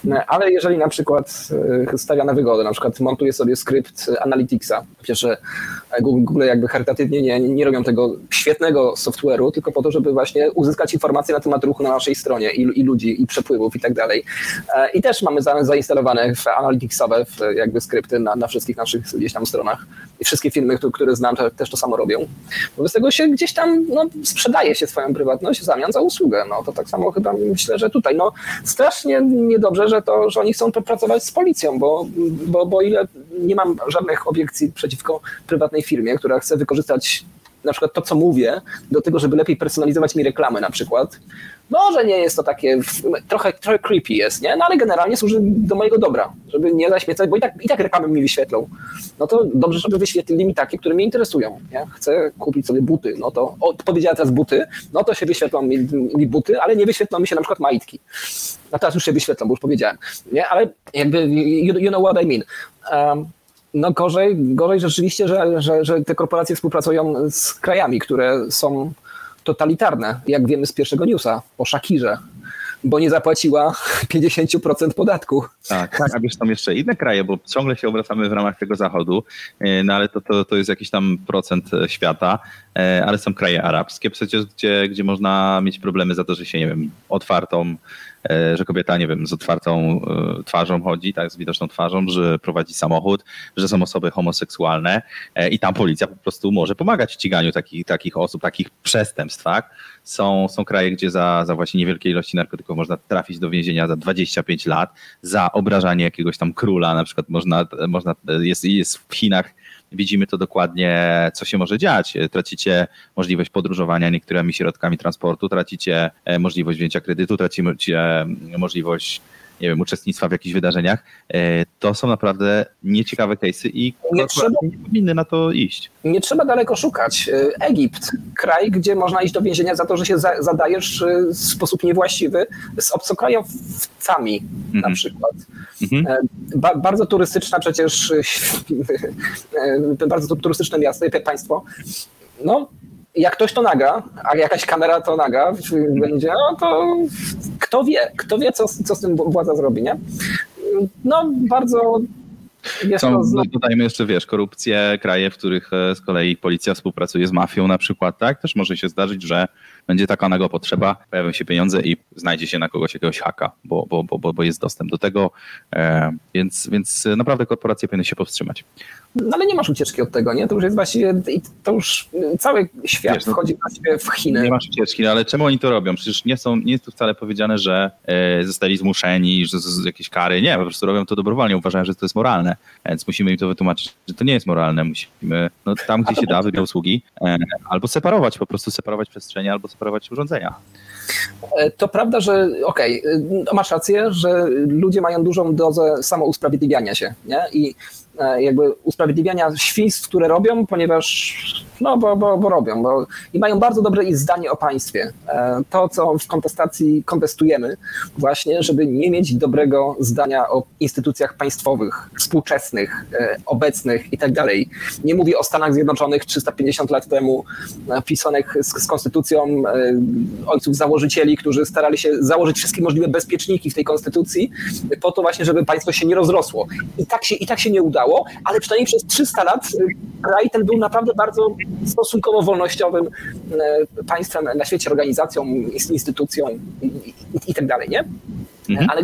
S3: Ale jeżeli na przykład stawia na wygodę, na przykład montuje sobie skrypt Analyticsa, przecież Google jakby charytatywnie nie, nie robią tego świetnego software'u, tylko po to, żeby właśnie uzyskać informacje na temat ruchu na naszej stronie i, i ludzi, i przepływów i tak dalej. I też mamy za, zainstalowane w Analyticsowe w jakby skrypty na, na wszystkich naszych gdzieś tam stronach. I wszystkie firmy, które znam, też to samo robią. Wobec tego się gdzieś tam no, sprzedaje się swoją prywatność w zamian za usługę. No to tak samo chyba myślę, że tutaj no strasznie niedobrze, że to, że oni chcą pracować z policją, bo, bo, bo ile nie mam żadnych obiekcji przeciwko prywatnej firmie, która chce wykorzystać na przykład to, co mówię, do tego, żeby lepiej personalizować mi reklamę na przykład. Może nie jest to takie, trochę, trochę creepy jest, nie? No ale generalnie służy do mojego dobra, żeby nie zaśmiecać, bo i tak, i tak reklamy mi wyświetlą. No to dobrze, żeby wyświetlili mi takie, które mnie interesują, nie? Chcę kupić sobie buty, no to o, powiedziała teraz buty, no to się wyświetlą mi, mi buty, ale nie wyświetlą mi się na przykład majtki. No teraz już się wyświetlą, bo już powiedziałem, nie? Ale jakby, you, you know what I mean. Um, No gorzej, gorzej rzeczywiście, że, że, że te korporacje współpracują z krajami, które są totalitarne, jak wiemy z pierwszego newsa o Shakirze, bo nie zapłaciła pięćdziesiąt procent podatku.
S2: Tak, tak, a wiesz, tam jeszcze inne kraje, bo ciągle się obracamy w ramach tego zachodu, no ale to, to, to jest jakiś tam procent świata, ale są kraje arabskie przecież, gdzie, gdzie można mieć problemy za to, że się, nie wiem, otwartą, że kobieta, nie wiem, z otwartą twarzą chodzi, tak, z widoczną twarzą, że prowadzi samochód, że są osoby homoseksualne i tam policja po prostu może pomagać w ściganiu takich, takich osób, takich przestępstw, tak? Są, są kraje, gdzie za, za właśnie niewielkie ilości narkotyków można trafić do więzienia za dwadzieścia pięć lat, za obrażanie jakiegoś tam króla, na przykład można, można jest, jest w Chinach, widzimy to dokładnie, co się może dziać. Tracicie możliwość podróżowania niektórymi środkami transportu, tracicie możliwość wzięcia kredytu, tracicie możliwość, nie wiem, uczestnictwa w jakichś wydarzeniach. To są naprawdę nieciekawe case'y i
S3: nie, trzeba,
S2: nie powinny na to iść.
S3: Nie trzeba daleko szukać. Egipt, kraj, gdzie można iść do więzienia za to, że się za, zadajesz w sposób niewłaściwy z obcokrajowcami mm-hmm. na przykład. Mm-hmm. Ba, bardzo turystyczna przecież, bardzo turystyczne miasto, państwo. No, jak ktoś to naga, a jakaś kamera to naga, będzie, no to kto wie, kto wie, co, co z tym władza zrobi, nie? No, bardzo...
S2: Są, dodajmy jeszcze, wiesz, korupcje, kraje, w których z kolei policja współpracuje z mafią na przykład, tak? Też może się zdarzyć, że będzie taka nagle potrzeba, pojawią się pieniądze i znajdzie się na kogoś jakiegoś haka, bo, bo, bo, bo jest dostęp do tego, e, więc, więc naprawdę korporacje powinny się powstrzymać.
S3: No ale nie masz ucieczki od tego, nie? To już jest właściwie, to już cały świat Wiesz, no, wchodzi właściwie w Chiny.
S2: Nie masz ucieczki, ale czemu oni to robią? Przecież nie są, nie jest tu wcale powiedziane, że e, zostali zmuszeni, że z, jakieś kary. Nie, po prostu robią to dobrowolnie, uważają, że to jest moralne, więc musimy im to wytłumaczyć, że to nie jest moralne. Musimy no, tam, gdzie się da, wybrać usługi, e, albo separować, po prostu separować przestrzenie, albo separować urządzenia.
S3: To prawda, że okej, okay, masz rację, że ludzie mają dużą dozę samousprawiedliwiania się, nie? I jakby usprawiedliwiania świństw, które robią, ponieważ no bo, bo, bo robią, bo i mają bardzo dobre zdanie o państwie. To, co w kontestacji kontestujemy właśnie, żeby nie mieć dobrego zdania o instytucjach państwowych, współczesnych, obecnych i tak dalej. Nie mówię o Stanach Zjednoczonych trzysta pięćdziesiąt lat temu pisanych z, z konstytucją ojców założycieli, którzy starali się założyć wszystkie możliwe bezpieczniki w tej konstytucji po to właśnie, żeby państwo się nie rozrosło. I tak się, i tak się nie udało. Ale przynajmniej przez trzysta lat kraj ten był naprawdę bardzo stosunkowo wolnościowym państwem na świecie, organizacją, instytucją i, i, i tak dalej, nie? Ale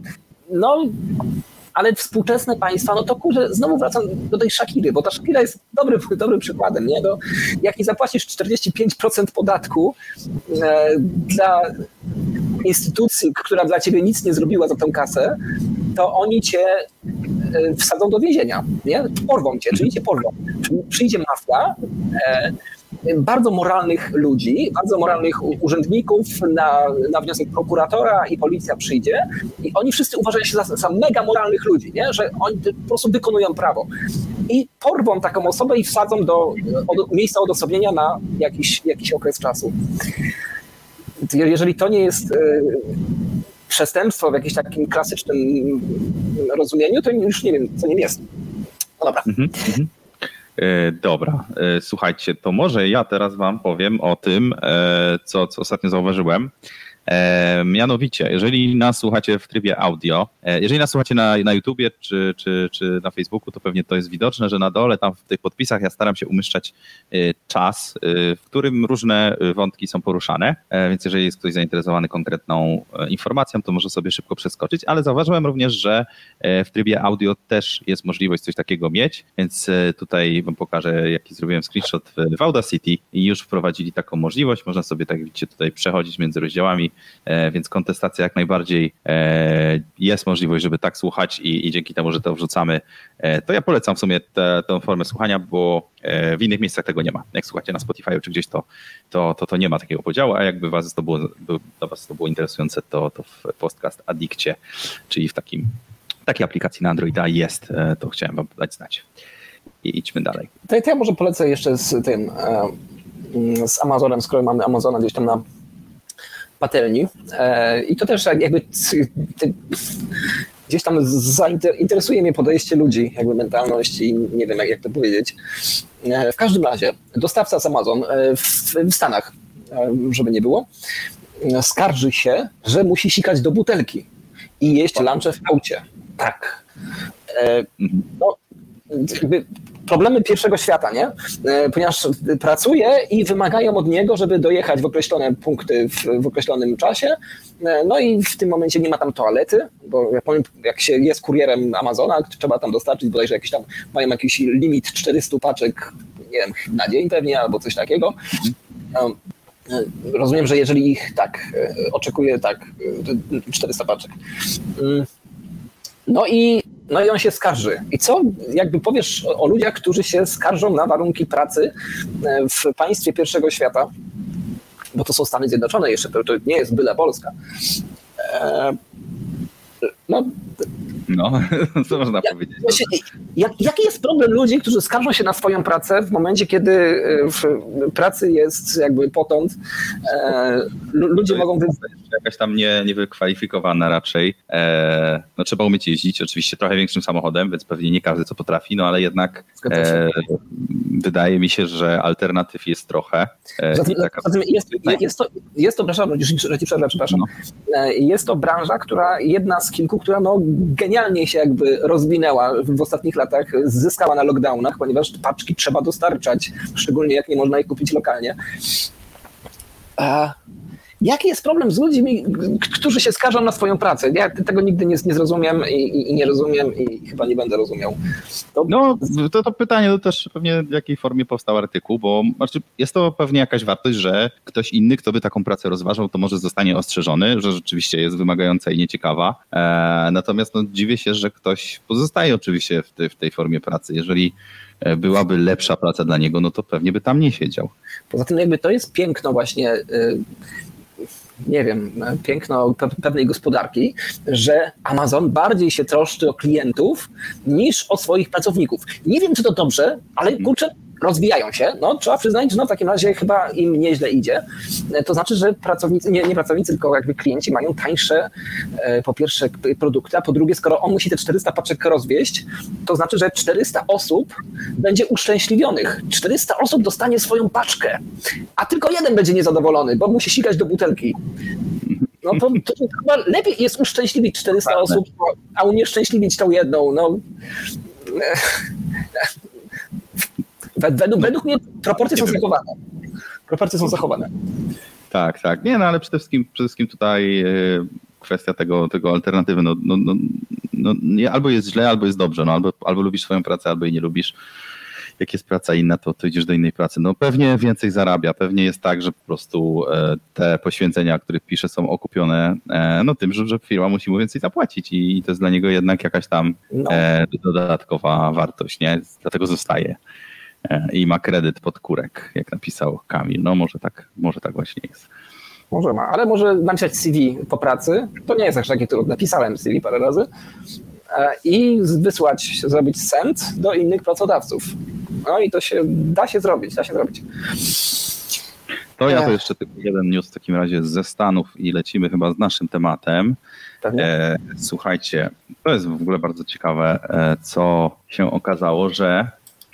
S3: no, ale współczesne państwa, no to kurczę, znowu wracam do tej Shakiry, bo ta Shakira jest dobrym, dobrym przykładem, nie? No, jak nie zapłacisz czterdzieści pięć procent podatku e, dla instytucji, która dla ciebie nic nie zrobiła za tę kasę, to oni cię wsadzą do więzienia, nie? Porwą cię, czyli cię porwą. Przyjdzie mafia, e, bardzo moralnych ludzi, bardzo moralnych urzędników na, na wniosek prokuratora i policja przyjdzie i oni wszyscy uważają się za, za mega moralnych ludzi, nie? Że oni po prostu wykonują prawo. I porwą taką osobę i wsadzą do od, miejsca odosobnienia na jakiś, jakiś okres czasu. Jeżeli to nie jest e, przestępstwo w jakimś takim klasycznym rozumieniu, to już nie wiem, co nim jest. No dobra.
S2: Mhm, mhm. E, dobra, e, słuchajcie, to może ja teraz wam powiem o tym, e, co, co ostatnio zauważyłem. E, mianowicie, jeżeli nas słuchacie w trybie audio, e, jeżeli nas słuchacie na, na YouTubie czy, czy, czy na Facebooku, to pewnie to jest widoczne, że na dole tam w tych podpisach ja staram się umieszczać e, czas, e, w którym różne wątki są poruszane, e, więc jeżeli jest ktoś zainteresowany konkretną e, informacją, to może sobie szybko przeskoczyć, ale zauważyłem również, że e, w trybie audio też jest możliwość coś takiego mieć, więc e, tutaj wam pokażę, jaki zrobiłem screenshot w, w Audacity i już wprowadzili taką możliwość, można sobie, tak widzicie, tutaj przechodzić między rozdziałami, więc kontestacja jak najbardziej jest możliwość, żeby tak słuchać i, i dzięki temu, że to wrzucamy, to ja polecam w sumie tę, tę formę słuchania, bo w innych miejscach tego nie ma. Jak słuchacie na Spotify czy gdzieś, to, to, to, to nie ma takiego podziału, a jakby was to było, dla was to było interesujące, to, to w Podcast Addictie, czyli w takim, takiej aplikacji na Androida jest, to chciałem wam dać znać. I idźmy dalej.
S3: To ja może polecę jeszcze z tym, z Amazonem, skoro mamy Amazona gdzieś tam na patelni. I to też jakby gdzieś tam zainteresuje mnie podejście ludzi, jakby mentalność i nie wiem jak, jak to powiedzieć. W każdym razie dostawca z Amazon w, w Stanach, żeby nie było, skarży się, że musi sikać do butelki i jeść lunche w aucie. Tak. No, jakby problemy pierwszego świata, nie? Ponieważ pracuje i wymagają od niego, żeby dojechać w określone punkty w, w określonym czasie. No i w tym momencie nie ma tam toalety, bo ja powiem, jak się jest kurierem Amazona, trzeba tam dostarczyć bodajże jakiś tam, mają jakiś limit czterysta paczek, nie wiem, na dzień pewnie albo coś takiego. Rozumiem, że jeżeli ich tak oczekuje, tak, czterysta paczek. No i No i on się skarży. I co jakby powiesz o, o ludziach, którzy się skarżą na warunki pracy w państwie pierwszego świata, bo to są Stany Zjednoczone jeszcze, to, to nie jest byle Polska. E, no,
S2: no, co można
S3: jak,
S2: powiedzieć?
S3: Właśnie, jak, jaki jest problem ludzi, którzy skarżą się na swoją pracę w momencie, kiedy w pracy jest jakby potąd, e, ludzie
S2: to
S3: mogą...
S2: Jest jakaś tam nie, niewykwalifikowana raczej. E, no trzeba umieć jeździć, oczywiście trochę większym samochodem, więc pewnie nie każdy co potrafi, no ale jednak e, wydaje mi się, że alternatyw jest trochę. E,
S3: zatem,
S2: taka...
S3: zatem jest, jest, to, jest to, przepraszam, że ci przerwę, przepraszam, no. Jest to branża, która jedna z kilku, która no genialnie się jakby rozwinęła w ostatnich latach, zyskała na lockdownach, ponieważ paczki trzeba dostarczać, szczególnie jak nie można ich kupić lokalnie. A jaki jest problem z ludźmi, którzy się skarżą na swoją pracę? Ja tego nigdy nie, nie zrozumiem i, i, i nie rozumiem i chyba nie będę rozumiał.
S2: To... No to, to pytanie to też pewnie w jakiej formie powstał artykuł, bo znaczy jest to pewnie jakaś wartość, że ktoś inny, kto by taką pracę rozważał, to może zostanie ostrzeżony, że rzeczywiście jest wymagająca i nieciekawa. E, natomiast no, dziwię się, że ktoś pozostaje oczywiście w, te, w tej formie pracy. Jeżeli byłaby lepsza praca dla niego, no to pewnie by tam nie siedział.
S3: Poza tym jakby to jest piękno właśnie... Y- nie wiem, piękno pewnej gospodarki, że Amazon bardziej się troszczy o klientów niż o swoich pracowników. Nie wiem, czy to dobrze, ale kurczę, rozwijają się. No, trzeba przyznać, że no, w takim razie chyba im nieźle idzie. To znaczy, że pracownicy, nie, nie pracownicy, tylko jakby klienci mają tańsze po pierwsze produkty, a po drugie, skoro on musi te czterysta paczek rozwieźć, to znaczy, że czterysta osób będzie uszczęśliwionych. czterysta osób dostanie swoją paczkę, a tylko jeden będzie niezadowolony, bo musi sikać do butelki. No to, to chyba lepiej jest uszczęśliwić czterysta tak, osób, a unieszczęśliwić tą jedną. No. Według, według mnie proporcje są zachowane. Proporcje są zachowane.
S2: Tak, tak. Nie, no ale przede wszystkim, przede wszystkim tutaj kwestia tego, tego alternatywy. No, no, no, no, albo jest źle, albo jest dobrze. No, albo, albo lubisz swoją pracę, albo jej nie lubisz. Jak jest praca inna, to, to idziesz do innej pracy. No pewnie więcej zarabia. Pewnie jest tak, że po prostu te poświęcenia, o których pisze, są okupione no tym, że, że firma musi mu więcej zapłacić i to jest dla niego jednak jakaś tam no. dodatkowa wartość, nie? Dlatego zostaje. I ma kredyt pod kurek, jak napisał Kamil. No może tak, może tak właśnie jest.
S3: Może ma, ale może napisać C V po pracy. To nie jest aż takie trudne. Napisałem C V parę razy. I wysłać, zrobić send do innych pracodawców. No i to się da się zrobić, da się zrobić.
S2: To ja to jeszcze tylko jeden news w takim razie ze Stanów i lecimy chyba z naszym tematem. E, słuchajcie, to jest w ogóle bardzo ciekawe, co się okazało, że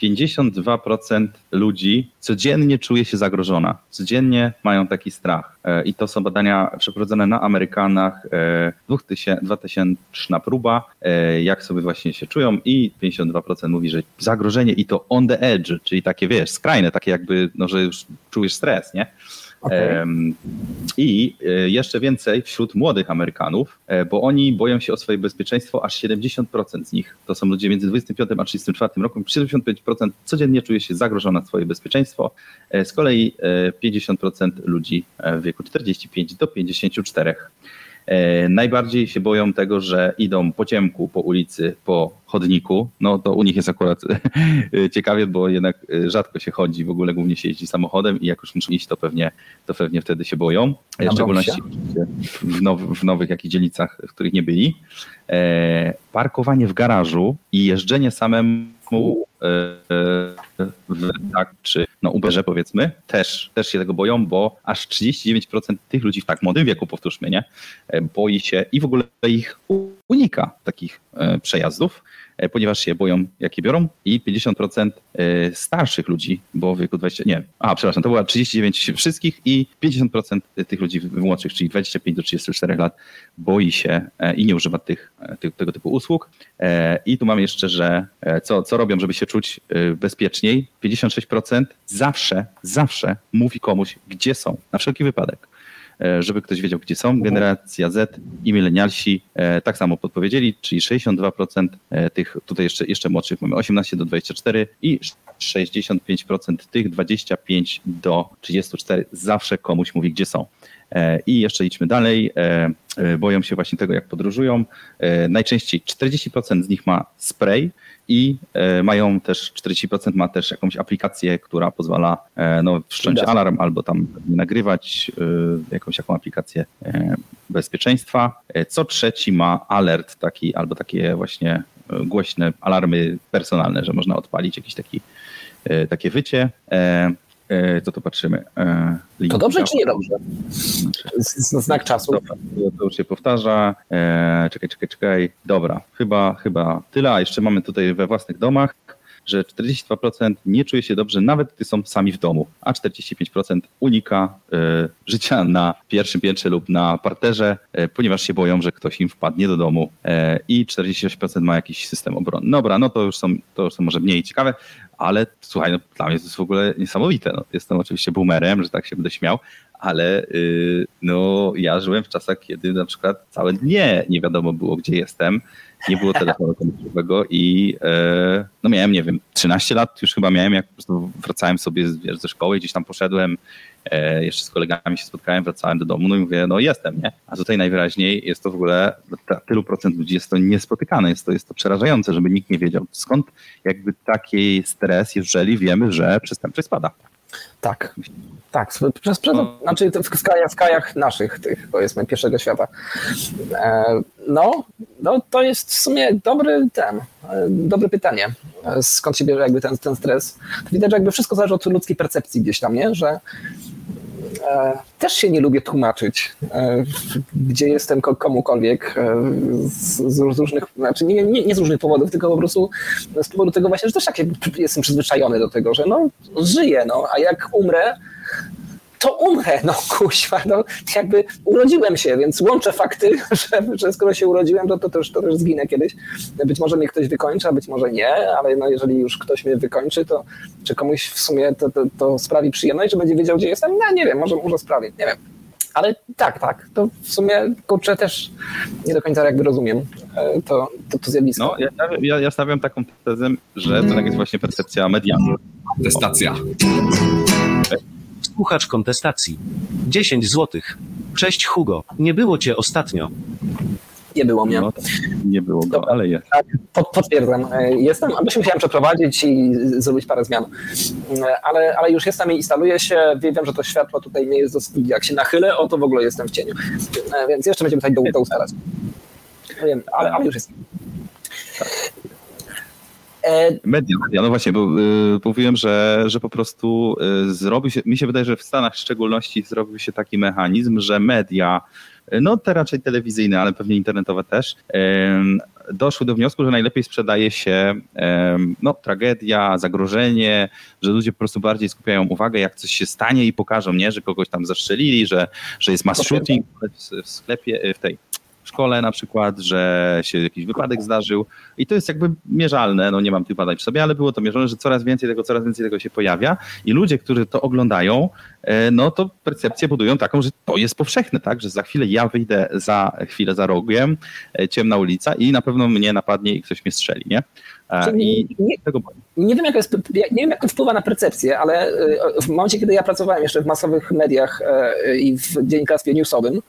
S2: pięćdziesiąt dwa procent ludzi codziennie czuje się zagrożona. Codziennie mają taki strach. I to są badania przeprowadzone na Amerykanach, dwutysięczna próba, jak sobie właśnie się czują i pięćdziesiąt dwa procent mówi, że zagrożenie i to on the edge, czyli takie, wiesz, skrajne, takie jakby, no, że już czujesz stres, nie? Okay. I jeszcze więcej wśród młodych Amerykanów, bo oni boją się o swoje bezpieczeństwo, aż siedemdziesiąt procent z nich, to są ludzie między dwudziestym piątym a trzydziestym czwartym rokiem, siedemdziesiąt pięć procent codziennie czuje się zagrożona na swoje bezpieczeństwo, z kolei pięćdziesiąt procent ludzi w wieku czterdzieści pięć do pięćdziesięciu czterech. Najbardziej się boją tego, że idą po ciemku, po ulicy, po chodniku. No to u nich jest akurat ciekawie, bo jednak rzadko się chodzi, w ogóle głównie się jeździ samochodem i jak już muszą iść, to pewnie, to pewnie wtedy się boją. W szczególności w, now, w nowych jakichś dzielnicach, w których nie byli. Parkowanie w garażu i jeżdżenie samemu w tak, czy no Uberze powiedzmy, też, też się tego boją, bo aż trzydzieści dziewięć procent tych ludzi w tak młodym wieku, powtórzmy, nie, boi się i w ogóle ich unika takich przejazdów, ponieważ się boją, jakie biorą, i pięćdziesiąt procent starszych ludzi, bo w wieku dwudziestu, nie, a przepraszam, to była trzydzieści dziewięć wszystkich i pięćdziesiąt procent tych ludzi młodszych, czyli dwadzieścia pięć do trzydziestu czterech lat, boi się i nie używa tych, tych, tego typu usług. I tu mam jeszcze, że co, co robią, żeby się czuć bezpieczniej, pięćdziesiąt sześć procent zawsze, zawsze mówi komuś, gdzie są, na wszelki wypadek, żeby ktoś wiedział, gdzie są. Generacja Z i milenialsi tak samo podpowiedzieli, czyli sześćdziesiąt dwa procent tych, tutaj jeszcze, jeszcze młodszych mamy osiemnaście do dwudziestu czterech i sześćdziesiąt pięć procent tych dwadzieścia pięć do trzydziestu czterech zawsze komuś mówi, gdzie są. I jeszcze idźmy dalej, boją się właśnie tego, jak podróżują. Najczęściej czterdzieści procent z nich ma spray i mają też, czterdzieści procent ma też jakąś aplikację, która pozwala no, wszcząć alarm albo tam nagrywać jakąś taką aplikację bezpieczeństwa. Co trzeci ma alert taki albo takie właśnie głośne alarmy personalne, że można odpalić jakieś taki, takie wycie. To to patrzymy.
S3: Link to dobrze czy nie dobrze? Znak czasu.
S2: Dobra, to już się powtarza. Czekaj, czekaj, czekaj. Dobra, chyba, chyba tyle. A jeszcze mamy tutaj we własnych domach, że czterdzieści dwa procent nie czuje się dobrze, nawet gdy są sami w domu, a czterdzieści pięć procent unika y, życia na pierwszym piętrze lub na parterze, y, ponieważ się boją, że ktoś im wpadnie do domu, y, i czterdzieści sześć procent ma jakiś system obronny. Dobra, no to już są, to już są może mniej ciekawe, ale słuchaj, no, dla mnie to jest w ogóle niesamowite. No, jestem oczywiście boomerem, że tak się będę śmiał, ale yy, no, ja żyłem w czasach, kiedy na przykład całe dnie nie wiadomo było, gdzie jestem. Nie było telefonu komórkowego i yy, no miałem, nie wiem, trzynaście lat już chyba miałem, jak po prostu wracałem sobie wiesz, ze szkoły, gdzieś tam poszedłem, yy, jeszcze z kolegami się spotkałem, wracałem do domu, no i mówię, no jestem, nie? A tutaj najwyraźniej jest to w ogóle, dla tylu procent ludzi jest to niespotykane, jest to, jest to przerażające, żeby nikt nie wiedział, skąd jakby taki stres, jeżeli wiemy, że przestępczość spada.
S3: Tak, tak, przez, przez, znaczy w krajach, w krajach naszych, tych powiedzmy pierwszego świata. No, no to jest w sumie dobry ten, dobre pytanie, skąd się bierze jakby ten, ten stres. To widać, że jakby wszystko zależy od ludzkiej percepcji gdzieś tam, nie? Że e, też się nie lubię tłumaczyć, e, gdzie jestem komukolwiek e, z, z różnych, znaczy nie, nie, nie z różnych powodów, tylko po prostu z powodu tego właśnie, że też tak jestem przyzwyczajony do tego, że no żyję, no, a jak umrę, to umrę, no kuźwa, no jakby urodziłem się, więc łączę fakty, że, że skoro się urodziłem, to, to, też, to też zginę kiedyś. Być może mnie ktoś wykończy, a być może nie, ale no jeżeli już ktoś mnie wykończy, to czy komuś w sumie to, to, to sprawi przyjemność, że będzie wiedział, gdzie jestem? No nie wiem, może, może sprawi, nie wiem. Ale tak, tak, to w sumie, kurczę, też nie do końca jakby rozumiem to, to, to zjawisko.
S2: No, ja, ja, ja stawiam taką tezę, że to jest właśnie percepcja medialna.
S1: Kontestacja.
S4: Słuchacz kontestacji. dziesięć złotych. Cześć Hugo, nie było cię ostatnio.
S3: Nie było mnie. No,
S2: nie było go, Dobra. Ale jest.
S3: Pod, potwierdzam. Jestem, aby się musiałem przeprowadzić i zrobić parę zmian. Ale, ale już jestem i instaluję się. Wiem, że to światło tutaj nie jest dosyć. Jak się nachylę, o to w ogóle jestem w cieniu. Więc jeszcze będziemy tutaj do, do ustalać. Wiem, ale, ale już jestem.
S2: Media, media, no właśnie, bo y, mówiłem, że, że po prostu y, zrobi się, mi się wydaje, że w Stanach w szczególności zrobił się taki mechanizm, że media, no te raczej telewizyjne, ale pewnie internetowe też, y, doszły do wniosku, że najlepiej sprzedaje się no, tragedia, zagrożenie, że ludzie po prostu bardziej skupiają uwagę, jak coś się stanie i pokażą, nie, że kogoś tam zastrzelili, że, że jest mass shooting w sklepie, w tej w szkole na przykład, że się jakiś wypadek zdarzył i to jest jakby mierzalne, no nie mam tych badań w sobie, ale było to mierzone, że coraz więcej tego, coraz więcej tego się pojawia i ludzie, którzy to oglądają, no to percepcję budują taką, że to jest powszechne, tak, że za chwilę ja wyjdę za chwilę za rogiem, ciemna ulica i na pewno mnie napadnie i ktoś mnie strzeli, nie? I
S3: nie,
S2: tego...
S3: nie, wiem, jak jest, nie wiem, jak to wpływa na percepcję, ale w momencie, kiedy ja pracowałem jeszcze w masowych mediach i w dziennikarstwie newsowym,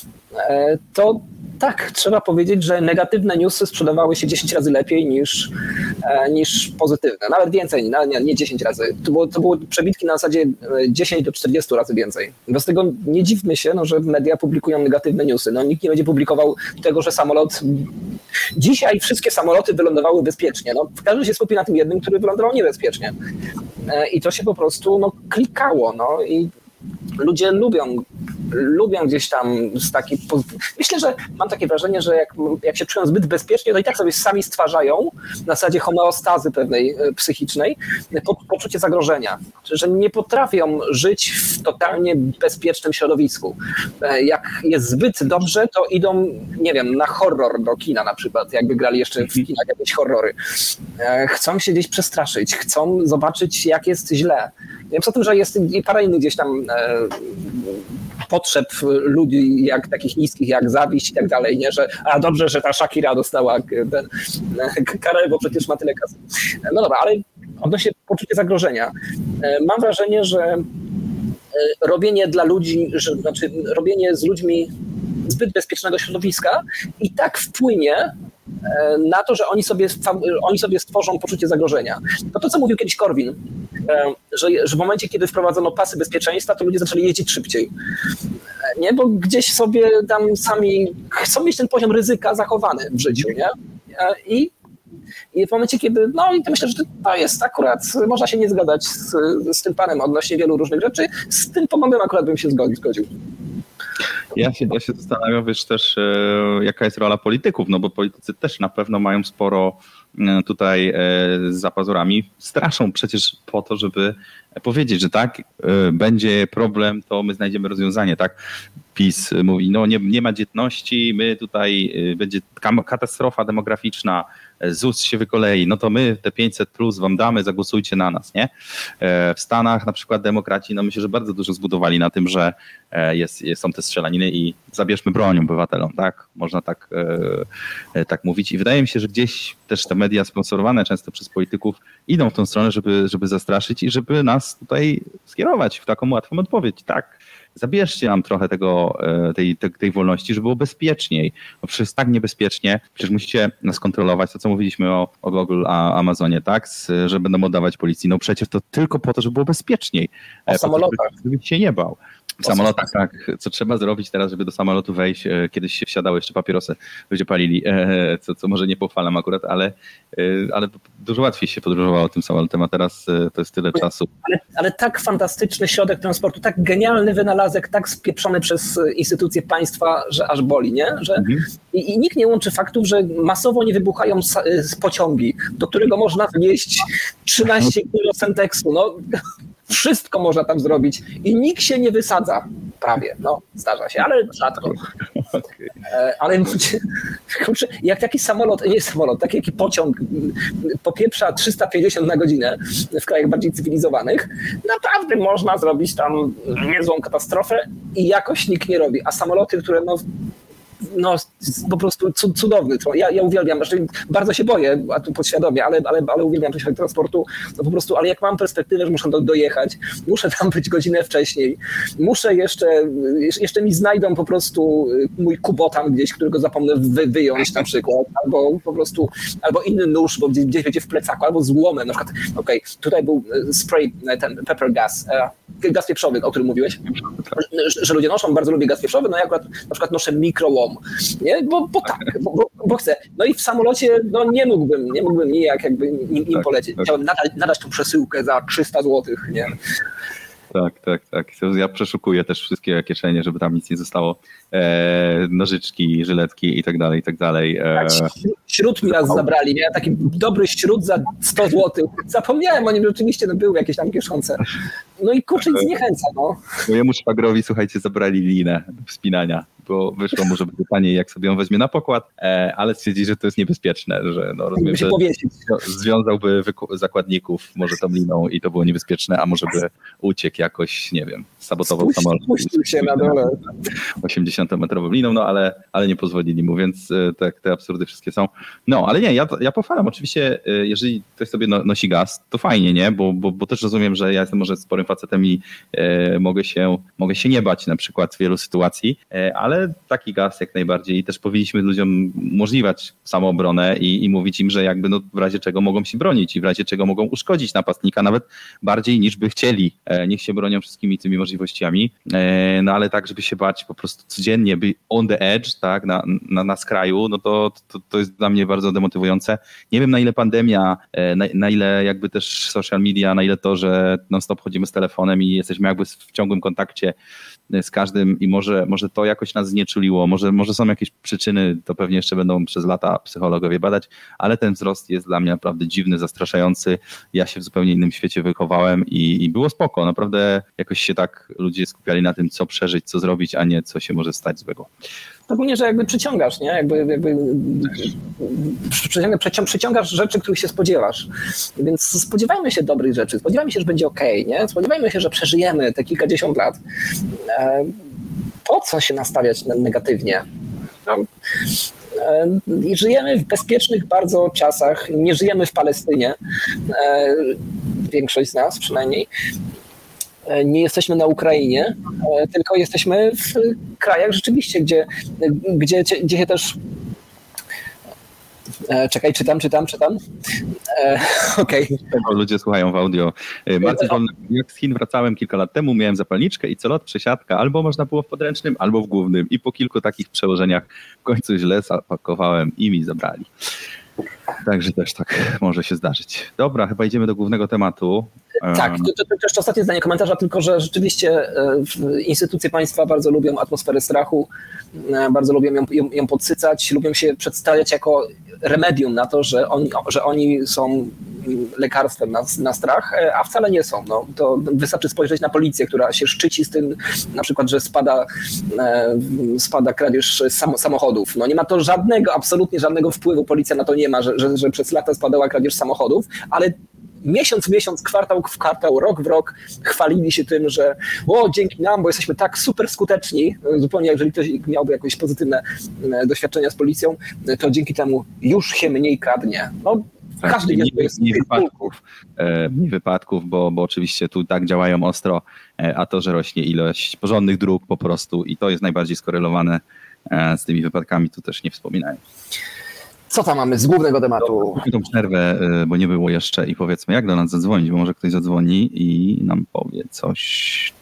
S3: to tak, trzeba powiedzieć, że negatywne newsy sprzedawały się dziesięć razy lepiej niż, niż pozytywne. Nawet więcej, nie, nie dziesięć razy. To, było, to były przebitki na zasadzie dziesięć do czterdziestu razy więcej. Bez tego nie dziwmy się, no, że media publikują negatywne newsy. No, nikt nie będzie publikował tego, że samolot... Dzisiaj wszystkie samoloty wylądowały bezpiecznie. No, każdy się skupi na tym jednym, który wylądował niebezpiecznie. I to się po prostu no, klikało. No, i ludzie lubią, lubią gdzieś tam z takiej... Myślę, że mam takie wrażenie, że jak, jak się czują zbyt bezpiecznie, to i tak sobie sami stwarzają na zasadzie homeostazy pewnej psychicznej poczucie zagrożenia. Że nie potrafią żyć w totalnie bezpiecznym środowisku. Jak jest zbyt dobrze, to idą, nie wiem, na horror do kina na przykład, jakby grali jeszcze w kinach jakieś horrory. Chcą się gdzieś przestraszyć, chcą zobaczyć, jak jest źle. Wiem o tym, że jest parę innych gdzieś tam e, potrzeb ludzi, jak takich niskich, jak zawiść i tak dalej, nie? Że a dobrze, że ta Shakira dostała ten, karę, bo przecież ma tyle kasy. No dobra, ale odnośnie poczucia zagrożenia. E, mam wrażenie, że e, robienie dla ludzi, że, znaczy robienie z ludźmi zbyt bezpiecznego środowiska i tak wpłynie na to, że oni sobie, oni sobie stworzą poczucie zagrożenia. To to, co mówił kiedyś Korwin, że, że w momencie, kiedy wprowadzono pasy bezpieczeństwa, to ludzie zaczęli jeździć szybciej. Nie, bo gdzieś sobie tam sami chcą mieć ten poziom ryzyka zachowany w życiu, nie? I, i w momencie, kiedy, no i to myślę, że to jest akurat, można się nie zgadzać z, z tym panem odnośnie wielu różnych rzeczy, z tym pomagam akurat bym się zgodził.
S2: Ja się, ja się zastanawiam, wiesz, też e, jaka jest rola polityków, no bo politycy też na pewno mają sporo e, tutaj e, za pazurami. Straszą przecież po to, żeby powiedzieć, że tak, e, będzie problem, to my znajdziemy rozwiązanie, tak? PiS mówi, no nie, nie ma dzietności, my tutaj e, będzie katastrofa demograficzna, Z U S się wykolei, no to my te pięćset plus wam damy, zagłosujcie na nas, nie? W Stanach na przykład demokraci, no myślę, że bardzo dużo zbudowali na tym, że jest, jest, są te strzelaniny i zabierzmy broń obywatelom, tak? Można tak, e, tak mówić i wydaje mi się, że gdzieś też te media sponsorowane często przez polityków idą w tą stronę, żeby, żeby zastraszyć i żeby nas tutaj skierować w taką łatwą odpowiedź, tak? Zabierzcie nam trochę tego, tej, tej, tej wolności, żeby było bezpieczniej. Bo przecież jest tak niebezpiecznie, przecież musicie nas kontrolować, to co mówiliśmy o, o Google, a Amazonie, tak? Że będą oddawać policji. No przecież to tylko po to, żeby było bezpieczniej.
S3: O samolotach.
S2: Żebyś się nie bał. W samolotach, tak. Co trzeba zrobić teraz, żeby do samolotu wejść? Kiedyś się wsiadało, jeszcze papierosy ludzie palili, co, co może nie pochwalam akurat, ale, ale dużo łatwiej się podróżowało tym samolotem, a teraz to jest tyle czasu.
S3: Ale, ale tak fantastyczny środek transportu, tak genialny wynalazek, tak spieprzony przez instytucje państwa, że aż boli, nie? Że mhm. i, I nikt nie łączy faktów, że masowo nie wybuchają z, z pociągi, do którego można wnieść trzynaście kilo senteksu. No, wszystko można tam zrobić i nikt się nie wysadza. Prawie, no zdarza się, ale rzadko. Okay. Ale jak taki samolot, nie samolot, taki jaki pociąg popieprza trzysta pięćdziesiąt na godzinę w krajach bardziej cywilizowanych, naprawdę można zrobić tam niezłą katastrofę i jakoś nikt nie robi. A samoloty, które no no po prostu cudowny. Ja, ja uwielbiam, znaczy bardzo się boję, a tu podświadomie, ale, ale, ale uwielbiam ten środek transportu, no po prostu, ale jak mam perspektywę, że muszę do, dojechać, muszę tam być godzinę wcześniej, muszę jeszcze, jeszcze mi znajdą po prostu mój kubotan gdzieś, którego zapomnę wy, wyjąć na przykład, albo po prostu, albo inny nóż, bo gdzieś, gdzieś będzie w plecaku, albo złomem, na przykład, okej, okay, tutaj był spray, ten pepper gas, gaz pieprzowy, o którym mówiłeś, że, że ludzie noszą, bardzo lubię gaz pieprzowy, no ja akurat na przykład noszę mikrołom, nie? Bo, bo tak, bo, bo, bo chcę. No i w samolocie no nie mógłbym, nie mógłbym nijak jakby nim, nim polecieć. Chciałem nadać, nadać tą przesyłkę za trzysta złotych, nie?
S2: Tak, tak, tak. Ja przeszukuję też wszystkie kieszenie, żeby tam nic nie zostało. E, nożyczki, żyletki i tak dalej, i tak dalej. E...
S3: śród mi raz zabrali, miałem taki dobry śród za sto złotych. Zapomniałem o nim, rzeczywiście no, były jakieś tam kieszonce. No i kurczę, zniechęca, no.
S2: Mojemu szwagrowi, słuchajcie, zabrali linę wspinania, bo wyszło mu, że będzie taniej, jak sobie ją weźmie na pokład, ale stwierdzi, że to jest niebezpieczne, że no rozumiem, że związałby wyku- zakładników może tą liną i to było niebezpieczne, a może by uciekł jakoś, nie wiem, sabotował
S3: Spuść,
S2: samolot.
S3: Spuścił się na dole.
S2: osiemdziesięciometrową liną, no ale, ale nie pozwolili mu, więc te, te absurdy wszystkie są. No, ale nie, ja, ja pochwalam. Oczywiście, jeżeli ktoś sobie no, nosi gaz, to fajnie, nie? Bo, bo, bo też rozumiem, że ja jestem może sporym facetem i e, mogę, się, mogę się nie bać na przykład w wielu sytuacji, e, ale taki gaz jak najbardziej i też powinniśmy ludziom umożliwiać samoobronę i, i mówić im, że jakby no, w razie czego mogą się bronić i w razie czego mogą uszkodzić napastnika nawet bardziej niż by chcieli. E, niech się bronią wszystkimi tymi możliwościami, e, no ale tak, żeby się bać po prostu codziennie, by on the edge, tak, na, na, na skraju, no to, to, to jest dla mnie bardzo demotywujące. Nie wiem, na ile pandemia, na, na ile jakby też social media, na ile to, że non stop chodzimy z telefonem i jesteśmy jakby w ciągłym kontakcie z każdym i może, może to jakoś nas znieczuliło, może, może są jakieś przyczyny, to pewnie jeszcze będą przez lata psychologowie badać, ale ten wzrost jest dla mnie naprawdę dziwny, zastraszający. Ja się w zupełnie innym świecie wychowałem i, i było spoko. Naprawdę jakoś się tak ludzie skupiali na tym, co przeżyć, co zrobić, a nie co się może stać złego.
S3: Szczególnie, że jakby przyciągasz, nie? Jakby, jakby przyciągasz, przyciągasz rzeczy, których się spodziewasz. Więc spodziewajmy się dobrych rzeczy, spodziewajmy się, że będzie okej, nie? Spodziewajmy się, że przeżyjemy te kilkadziesiąt lat. Po co się nastawiać negatywnie? No. I żyjemy w bezpiecznych bardzo czasach, nie żyjemy w Palestynie, większość z nas przynajmniej. Nie jesteśmy na Ukrainie, tylko jesteśmy w krajach rzeczywiście, gdzie, gdzie, gdzie się też... Czekaj, czytam, czytam, czytam. Okej.
S2: Okay. Ludzie słuchają w audio. Marcin Wolny, jak z Chin wracałem kilka lat temu, miałem zapalniczkę i co lot przesiadka albo można było w podręcznym, albo w głównym. I po kilku takich przełożeniach w końcu źle zapakowałem i mi zabrali. Także też tak może się zdarzyć. Dobra, chyba idziemy do głównego tematu.
S3: Tak, to, to, to jeszcze ostatnie zdanie komentarza, tylko że rzeczywiście instytucje państwa bardzo lubią atmosferę strachu, bardzo lubią ją, ją, ją podsycać, lubią się przedstawiać jako remedium na to, że oni, że oni są lekarstwem na, na strach, a wcale nie są. No, to wystarczy spojrzeć na policję, która się szczyci z tym, na przykład, że spada, spada kradzież samochodów. No, nie ma to żadnego, absolutnie żadnego wpływu, policja na to nie ma, że, że, że przez lata spadała kradzież samochodów, ale miesiąc w miesiąc, kwartał w kwartał, rok w rok chwalili się tym, że o, dzięki nam, bo jesteśmy tak super skuteczni, zupełnie jeżeli ktoś miałby jakieś pozytywne doświadczenia z policją, to dzięki temu już się mniej kradnie. No,
S2: tak,
S3: każdy
S2: mniej,
S3: jest
S2: mniej wypadków, e, mniej wypadków bo, bo oczywiście tu tak działają ostro, e, a to, że rośnie ilość porządnych dróg po prostu i to jest najbardziej skorelowane e, z tymi wypadkami, tu też nie wspominają.
S3: Co tam mamy z głównego tematu?
S2: Tą przerwę, bo nie było jeszcze i powiedzmy, jak do nas zadzwonić, bo może ktoś zadzwoni i nam powie coś.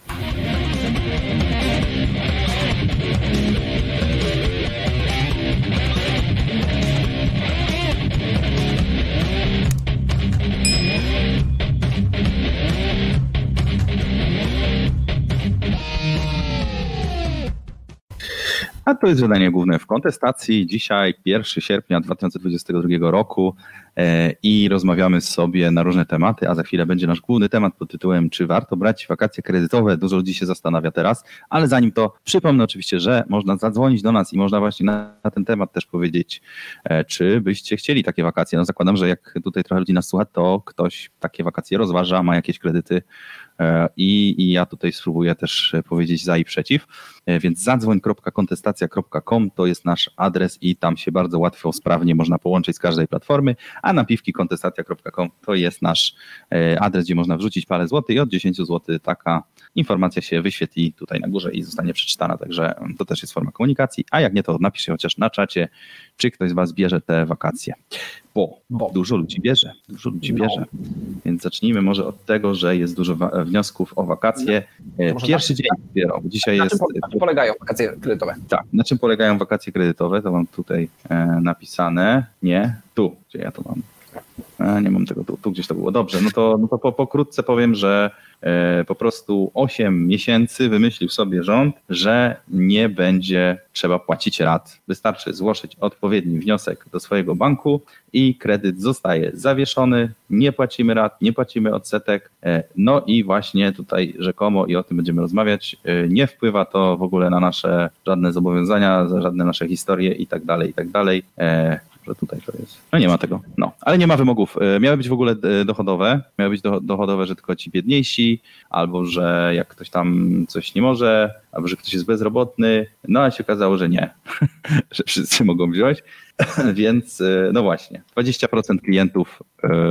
S2: A to jest zadanie główne w kontestacji. Dzisiaj pierwszego sierpnia dwa tysiące dwudziestego drugiego roku e, i rozmawiamy sobie na różne tematy, a za chwilę będzie nasz główny temat pod tytułem czy warto brać wakacje kredytowe? Dużo ludzi się zastanawia teraz, ale zanim to przypomnę oczywiście, że można zadzwonić do nas i można właśnie na, na ten temat też powiedzieć, e, czy byście chcieli takie wakacje. No zakładam, że jak tutaj trochę ludzi nas słucha, to ktoś takie wakacje rozważa, ma jakieś kredyty, I, I ja tutaj spróbuję też powiedzieć za i przeciw, więc zadzwoń kropka kontestacja kropka com to jest nasz adres i tam się bardzo łatwo, sprawnie można połączyć z każdej platformy, a napiwki kontestacja kropka com to jest nasz adres, gdzie można wrzucić parę złotych i od dziesięć złotych taka informacja się wyświetli tutaj na górze i zostanie przeczytana, także to też jest forma komunikacji, a jak nie, to napiszcie chociaż na czacie, czy ktoś z was bierze te wakacje, bo, bo. dużo ludzi bierze, dużo ludzi no. bierze, więc zacznijmy może od tego, że jest dużo wa- wniosków o wakacje. No, Pierwszy dzień dopiero, bo dzisiaj
S3: na
S2: jest...
S3: Czym, na czym polegają wakacje kredytowe?
S2: Tak, na czym polegają wakacje kredytowe, to mam tutaj e, napisane, nie, tu, gdzie ja to mam. A, nie mam tego, tu, tu gdzieś to było. Dobrze, no to, no to po, pokrótce powiem, że e, po prostu osiem miesięcy wymyślił sobie rząd, że nie będzie trzeba płacić rat. Wystarczy złożyć odpowiedni wniosek do swojego banku i kredyt zostaje zawieszony, nie płacimy rat, nie płacimy odsetek. E, no i właśnie tutaj rzekomo, i o tym będziemy rozmawiać, e, nie wpływa to w ogóle na nasze żadne zobowiązania, żadne nasze historie i tak dalej, i tak dalej. E, że tutaj to jest. No nie ma tego. No, ale nie ma wymogów. Miały być w ogóle dochodowe. Miały być dochodowe, że tylko ci biedniejsi, albo że jak ktoś tam coś nie może, albo że ktoś jest bezrobotny. No a się okazało, że nie. Że wszyscy mogą wziąć. Więc no właśnie, dwadzieścia procent klientów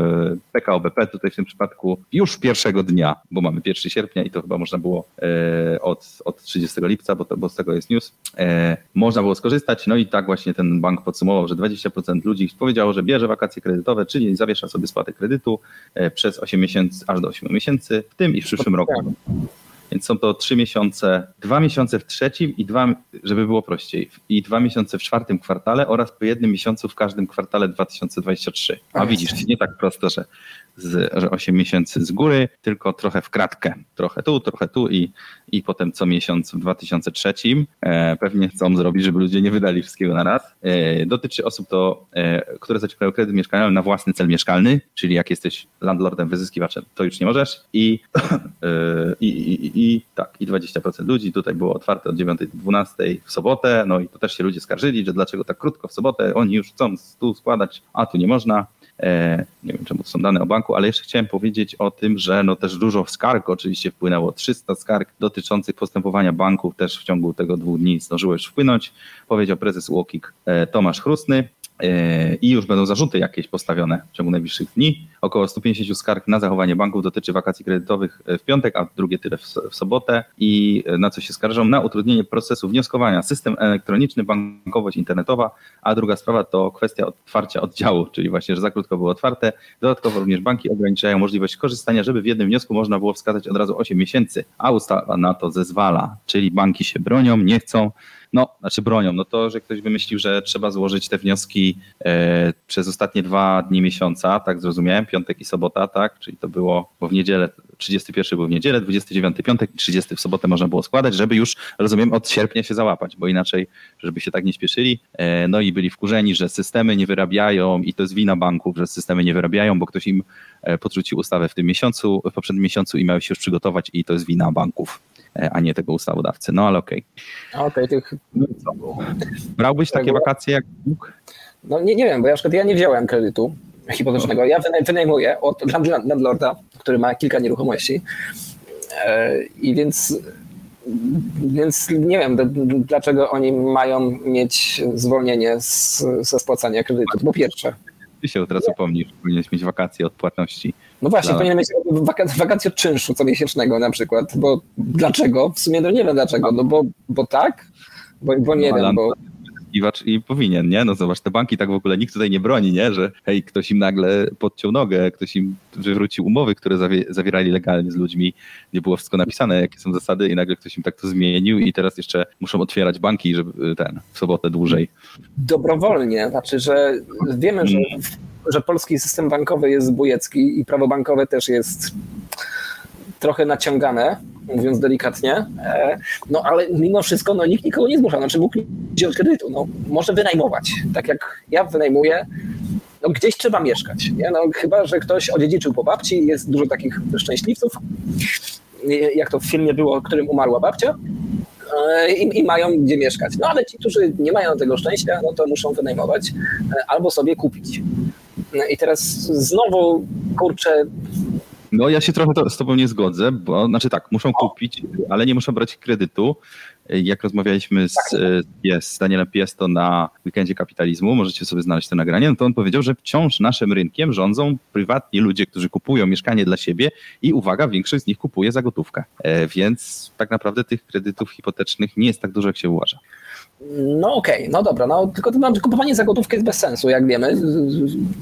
S2: P K O B P tutaj w tym przypadku już pierwszego dnia, bo mamy pierwszego sierpnia i to chyba można było od, od trzydziestego lipca, bo, to, bo z tego jest news, można było skorzystać. No i tak właśnie ten bank podsumował, że dwadzieścia procent ludzi powiedziało, że bierze wakacje kredytowe, czyli zawiesza sobie spłatę kredytu przez osiem miesięcy, aż do ośmiu miesięcy, w tym i w przyszłym roku. Więc są to trzy miesiące, dwa miesiące w trzecim i dwa, żeby było prościej, i dwa miesiące w czwartym kwartale oraz po jednym miesiącu w każdym kwartale dwa tysiące dwudziestym trzecim. A widzisz, nie tak prosto, że, z, że osiem miesięcy z góry, tylko trochę w kratkę. Trochę tu, trochę tu i, i potem co miesiąc w dwa tysiące trzecim. E, pewnie chcą zrobić, żeby ludzie nie wydali wszystkiego na raz. E, dotyczy osób, to, e, które zaciągają kredyt mieszkaniowy na własny cel mieszkalny, czyli jak jesteś landlordem, wyzyskiwaczem, to już nie możesz. I, e, i, i, i tak, i dwadzieścia procent ludzi tutaj było otwarte od dziewiątej do dwunastej w sobotę, no i to też się ludzie skarżyli, że dlaczego tak krótko w sobotę, oni już chcą tu składać, a tu nie można. E, nie wiem, czemu to są dane o banku, ale jeszcze chciałem powiedzieć o tym, że no też dużo skarg oczywiście wpłynęło, trzysta skarg dotyczących postępowania banków też w ciągu tego dwóch dni zdążyło już wpłynąć, powiedział prezes U O K I K Tomasz Chrustny. I już będą zarzuty jakieś postawione w ciągu najbliższych dni. Około sto pięćdziesiąt skarg na zachowanie banków dotyczy wakacji kredytowych w piątek, a drugie tyle w sobotę. I na co się skarżą? Na utrudnienie procesu wnioskowania, system elektroniczny, bankowość internetowa, a druga sprawa to kwestia otwarcia oddziału, czyli właśnie, że za krótko było otwarte. Dodatkowo również banki ograniczają możliwość korzystania, żeby w jednym wniosku można było wskazać od razu osiem miesięcy, a ustawa na to zezwala, czyli banki się bronią, nie chcą. No, znaczy bronią, no to, że ktoś wymyślił, że trzeba złożyć te wnioski e, przez ostatnie dwa dni miesiąca, tak zrozumiałem, piątek i sobota, tak, czyli to było, bo w niedzielę, trzydziesty pierwszy był w niedzielę, dwudziesty dziewiąty piątek i trzydziesty w sobotę można było składać, żeby już, rozumiem, od sierpnia się załapać, bo inaczej, żeby się tak nie śpieszyli, e, no i byli wkurzeni, że systemy nie wyrabiają i to jest wina banków, że systemy nie wyrabiają, bo ktoś im e, podrzucił ustawę w tym miesiącu, w poprzednim miesiącu i miały się już przygotować i to jest wina banków, a nie tego ustawodawcy. No ale okej.
S3: Okay. Okej, okay, tych...
S2: No co? Brałbyś takie wakacje jak mógł?
S3: No nie, nie wiem, bo na przykład ja nie wziąłem kredytu hipotecznego. Ja wynajmuję od landlorda, który ma kilka nieruchomości. I więc, więc nie wiem, dlaczego oni mają mieć zwolnienie z, ze spłacania kredytu. Po pierwsze.
S2: Ty się teraz upomnisz, powinieneś mieć wakacje od płatności.
S3: No właśnie, powinien mieć wakacje od czynszu comiesięcznego na przykład, bo dlaczego? W sumie to nie wiem dlaczego, no bo, bo tak, bo, bo nie no, wiem, bo...
S2: I powinien, nie? No zobacz, te banki tak w ogóle nikt tutaj nie broni, nie? Że hej, ktoś im nagle podciął nogę, ktoś im wywrócił umowy, które zawie- zawierali legalnie z ludźmi, gdzie było wszystko napisane, jakie są zasady i nagle ktoś im tak to zmienił i teraz jeszcze muszą otwierać banki, żeby ten, w sobotę dłużej.
S3: Dobrowolnie, znaczy, że wiemy, że, że polski system bankowy jest zbójecki i prawo bankowe też jest trochę naciągane, mówiąc delikatnie, no ale mimo wszystko no, nikt nikogo nie zmusza, znaczy mógł wziąć kredytu, no, może wynajmować, tak jak ja wynajmuję, no gdzieś trzeba mieszkać, nie? No, chyba że ktoś odziedziczył po babci, jest dużo takich szczęśliwców, jak to w filmie było, którym umarła babcia, I, i mają gdzie mieszkać, no ale ci, którzy nie mają tego szczęścia, no to muszą wynajmować albo sobie kupić. I teraz znowu, kurczę,
S2: no ja się trochę to, z tobą nie zgodzę, bo znaczy tak, muszą kupić, ale nie muszą brać kredytu. Jak rozmawialiśmy z, z Danielem Piesto na weekendzie kapitalizmu, możecie sobie znaleźć to nagranie, no to on powiedział, że wciąż naszym rynkiem rządzą prywatni ludzie, którzy kupują mieszkanie dla siebie i uwaga, większość z nich kupuje za gotówkę. Więc tak naprawdę tych kredytów hipotecznych nie jest tak dużo, jak się uważa.
S3: No okej, okay, no dobra, no tylko to kupowanie za gotówkę jest bez sensu, jak wiemy.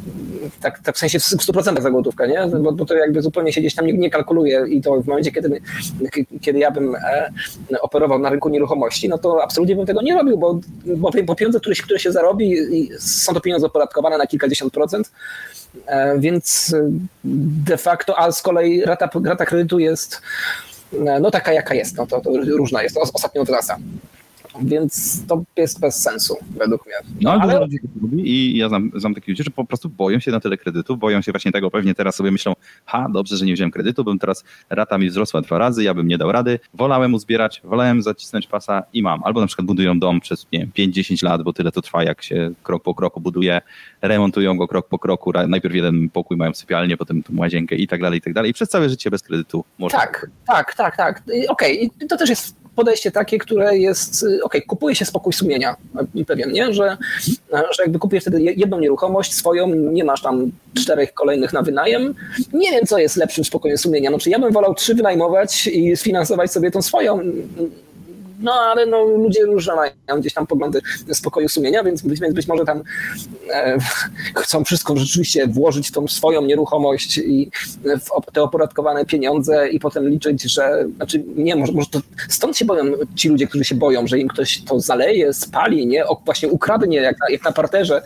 S3: tak, tak w sensie w stu procentach za gotówkę, nie? Bo, bo to jakby zupełnie się gdzieś tam nie, nie kalkuluje i to w momencie, kiedy, kiedy ja bym e, operował na rynku nieruchomości, no to absolutnie bym tego nie robił, bo, bo, bo pieniądze, które się, które się zarobi, i są to pieniądze opodatkowane na kilkadziesiąt procent, e, więc de facto, a z kolei rata, rata kredytu jest no taka jaka jest, no to, to różna jest, ostatnio wzrasta. Więc to jest bez sensu, według mnie.
S2: No, ale,
S3: ale...
S2: ludzi to robi i ja znam, znam takich ludzi, że po prostu boją się na tyle kredytu, boją się właśnie tego, pewnie teraz sobie myślą, ha, dobrze, że nie wziąłem kredytu, bym teraz, rata mi wzrosła dwa razy, ja bym nie dał rady, wolałem uzbierać, wolałem zacisnąć pasa i mam. Albo na przykład budują dom przez, nie wiem, pięć dziesięć lat, bo tyle to trwa, jak się krok po kroku buduje, remontują go krok po kroku, najpierw jeden pokój mają sypialnię, potem tą łazienkę i tak dalej, i tak dalej. I przez całe życie bez kredytu można.
S3: Tak, tak, tak, tak. Okej, okay. To też jest podejście takie, które jest, okej, okay, kupuje się spokój sumienia, pewien, nie? Że, że jakby kupujesz wtedy jedną nieruchomość swoją, nie masz tam czterech kolejnych na wynajem. Nie wiem, co jest lepszym spokojem sumienia. No, czy ja bym wolał trzy wynajmować i sfinansować sobie tą swoją. No ale no, ludzie różne mają gdzieś tam poglądy spokoju sumienia, więc być, być może tam e, chcą wszystko rzeczywiście włożyć w tą swoją nieruchomość i w te opodatkowane pieniądze i potem liczyć, że, znaczy nie, może, może to stąd się boją ci ludzie, którzy się boją, że im ktoś to zaleje, spali, nie, o, właśnie ukradnie jak na, jak na parterze.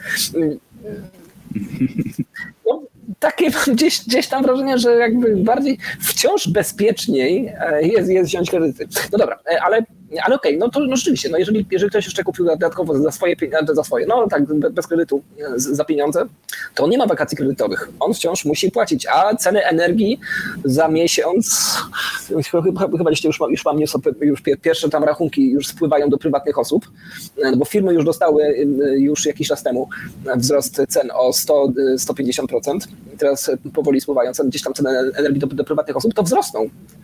S3: No, takie mam gdzieś, gdzieś tam wrażenie, że jakby bardziej wciąż bezpieczniej jest, jest wziąć kredyty. No dobra, ale, ale okej, okay, no to no rzeczywiście, no jeżeli, jeżeli ktoś jeszcze kupił dodatkowo za swoje pieniądze, za swoje, no tak, bez kredytu za pieniądze, to on nie ma wakacji kredytowych. On wciąż musi płacić, a ceny energii za miesiąc, chyba, chyba już, już mam już pierwsze tam rachunki już spływają do prywatnych osób, bo firmy już dostały już jakiś czas temu wzrost cen o sto do stu pięćdziesięciu procent. Teraz powoli spływają ceny, gdzieś tam ceny energii do, do prywatnych osób, to wzrosną.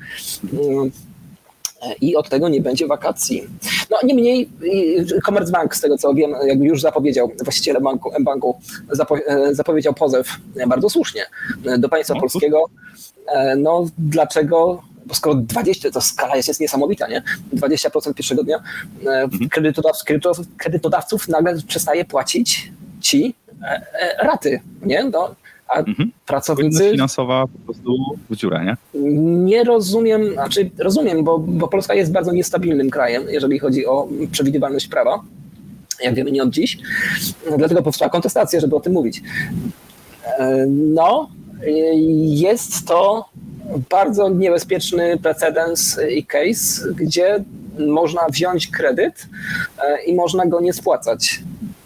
S3: I od tego nie będzie wakacji. No niemniej Commerzbank, z tego co wiem, jakby już zapowiedział, właściciel banku, banku zapo, zapowiedział pozew bardzo słusznie do państwa no, polskiego. No dlaczego? Bo skoro dwadzieścia, to skala jest, jest niesamowita, nie? dwadzieścia procent pierwszego dnia kredytodawców, kredytodawców nagle przestaje płacić ci raty, nie? No, a mhm. pracownicy...
S2: finansowa po prostu w dziurę, nie?
S3: Nie rozumiem, znaczy rozumiem, bo, bo Polska jest bardzo niestabilnym krajem, jeżeli chodzi o przewidywalność prawa, jak wiemy nie od dziś. Dlatego powstała kontestacja, żeby o tym mówić. No, jest to bardzo niebezpieczny precedens i case, gdzie można wziąć kredyt i można go nie spłacać,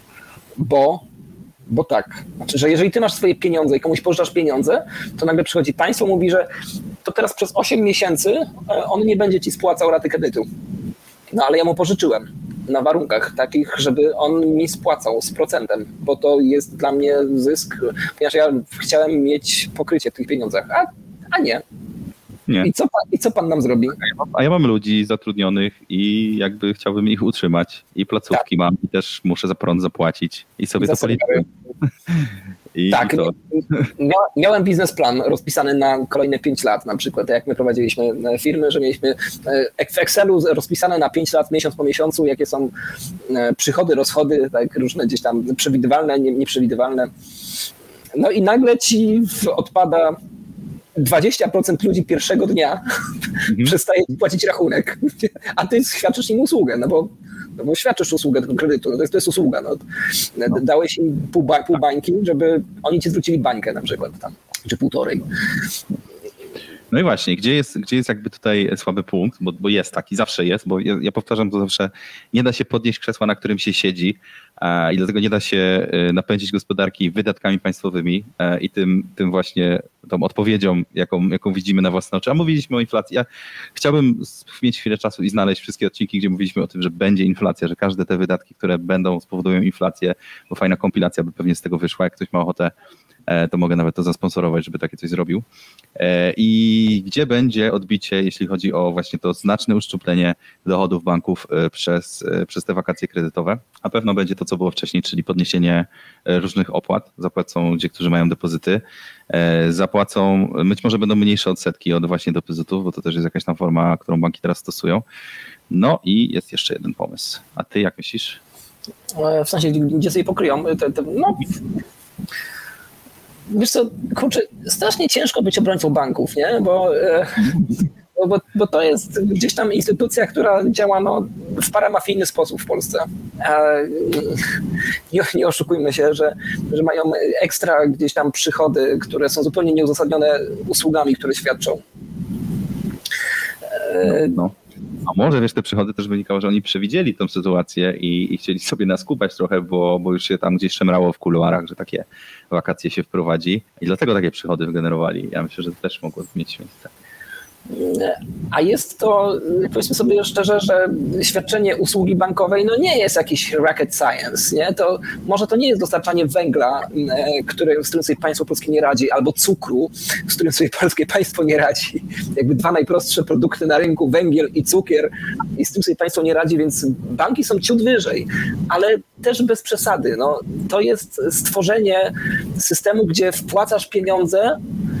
S3: bo Bo tak, znaczy, że jeżeli ty masz swoje pieniądze i komuś pożyczasz pieniądze, to nagle przychodzi państwo, mówi, że to teraz przez osiem miesięcy on nie będzie ci spłacał raty kredytu. No ale ja mu pożyczyłem na warunkach takich, żeby on mi spłacał z procentem, bo to jest dla mnie zysk, ponieważ ja chciałem mieć pokrycie w tych pieniądzach, a, a nie. Nie. I co, pan, I co pan nam zrobi?
S2: A ja mam ludzi zatrudnionych i jakby chciałbym ich utrzymać i placówki tak. mam i też muszę za prąd zapłacić i sobie za to policzyłem. I
S3: tak,
S2: i to.
S3: Miałem biznesplan rozpisany na kolejne pięć lat na przykład, jak my prowadziliśmy firmy, że mieliśmy w Excelu rozpisane na pięć lat, miesiąc po miesiącu, jakie są przychody, rozchody, tak różne gdzieś tam przewidywalne, nieprzewidywalne. No i nagle ci odpada dwadzieścia procent ludzi pierwszego dnia mhm. przestaje płacić rachunek, a ty świadczysz im usługę, no bo, no bo świadczysz usługę tego kredytu, no to, jest, to jest usługa. No. No. Dałeś im pół, ba, pół bańki, żeby oni ci zwrócili bańkę na przykład tam, czy półtorej.
S2: No i właśnie, gdzie jest, gdzie jest jakby tutaj słaby punkt, bo, bo jest taki, zawsze jest, bo ja, ja powtarzam to zawsze, nie da się podnieść krzesła, na którym się siedzi a, i dlatego nie da się napędzić gospodarki wydatkami państwowymi a, i tym, tym właśnie tą odpowiedzią, jaką, jaką widzimy na własne oczy. A mówiliśmy o inflacji. Ja chciałbym mieć chwilę czasu i znaleźć wszystkie odcinki, gdzie mówiliśmy o tym, że będzie inflacja, że każde te wydatki, które będą, spowodują inflację, bo fajna kompilacja by pewnie z tego wyszła, jak ktoś ma ochotę, to mogę nawet to zasponsorować, żeby takie coś zrobił. I gdzie będzie odbicie, jeśli chodzi o właśnie to znaczne uszczuplenie dochodów banków przez, przez te wakacje kredytowe? Na pewno będzie to, co było wcześniej, czyli podniesienie różnych opłat. Zapłacą ci, którzy mają depozyty. Zapłacą, być może będą mniejsze odsetki od właśnie depozytów, bo to też jest jakaś tam forma, którą banki teraz stosują. No i jest jeszcze jeden pomysł. A ty jak myślisz?
S3: W sensie, gdzie sobie pokryją? Te, te, no... wiesz co, kurczę, strasznie ciężko być obrońcą banków, nie? Bo, bo, bo, bo to jest gdzieś tam instytucja, która działa no, w paramafijny sposób w Polsce. Nie, nie oszukujmy się, że, że mają ekstra gdzieś tam przychody, które są zupełnie nieuzasadnione usługami, które świadczą.
S2: No, no. A może, wiesz, te przychody też wynikały, że oni przewidzieli tę sytuację i, i chcieli sobie naskubać trochę, bo, bo już się tam gdzieś szemrało w kuluarach, że takie wakacje się wprowadzi i dlatego takie przychody wygenerowali. Ja myślę, że to też mogło mieć miejsce.
S3: A jest to, powiedzmy sobie szczerze, że świadczenie usługi bankowej no nie jest jakiś rocket science, nie? To może to nie jest dostarczanie węgla, który, z którym sobie państwo polskie nie radzi, albo cukru, z którym sobie polskie państwo nie radzi. Jakby dwa najprostsze produkty na rynku, węgiel i cukier, i z tym sobie państwo nie radzi, więc banki są ciut wyżej, ale też bez przesady. No, to jest stworzenie systemu, gdzie wpłacasz pieniądze,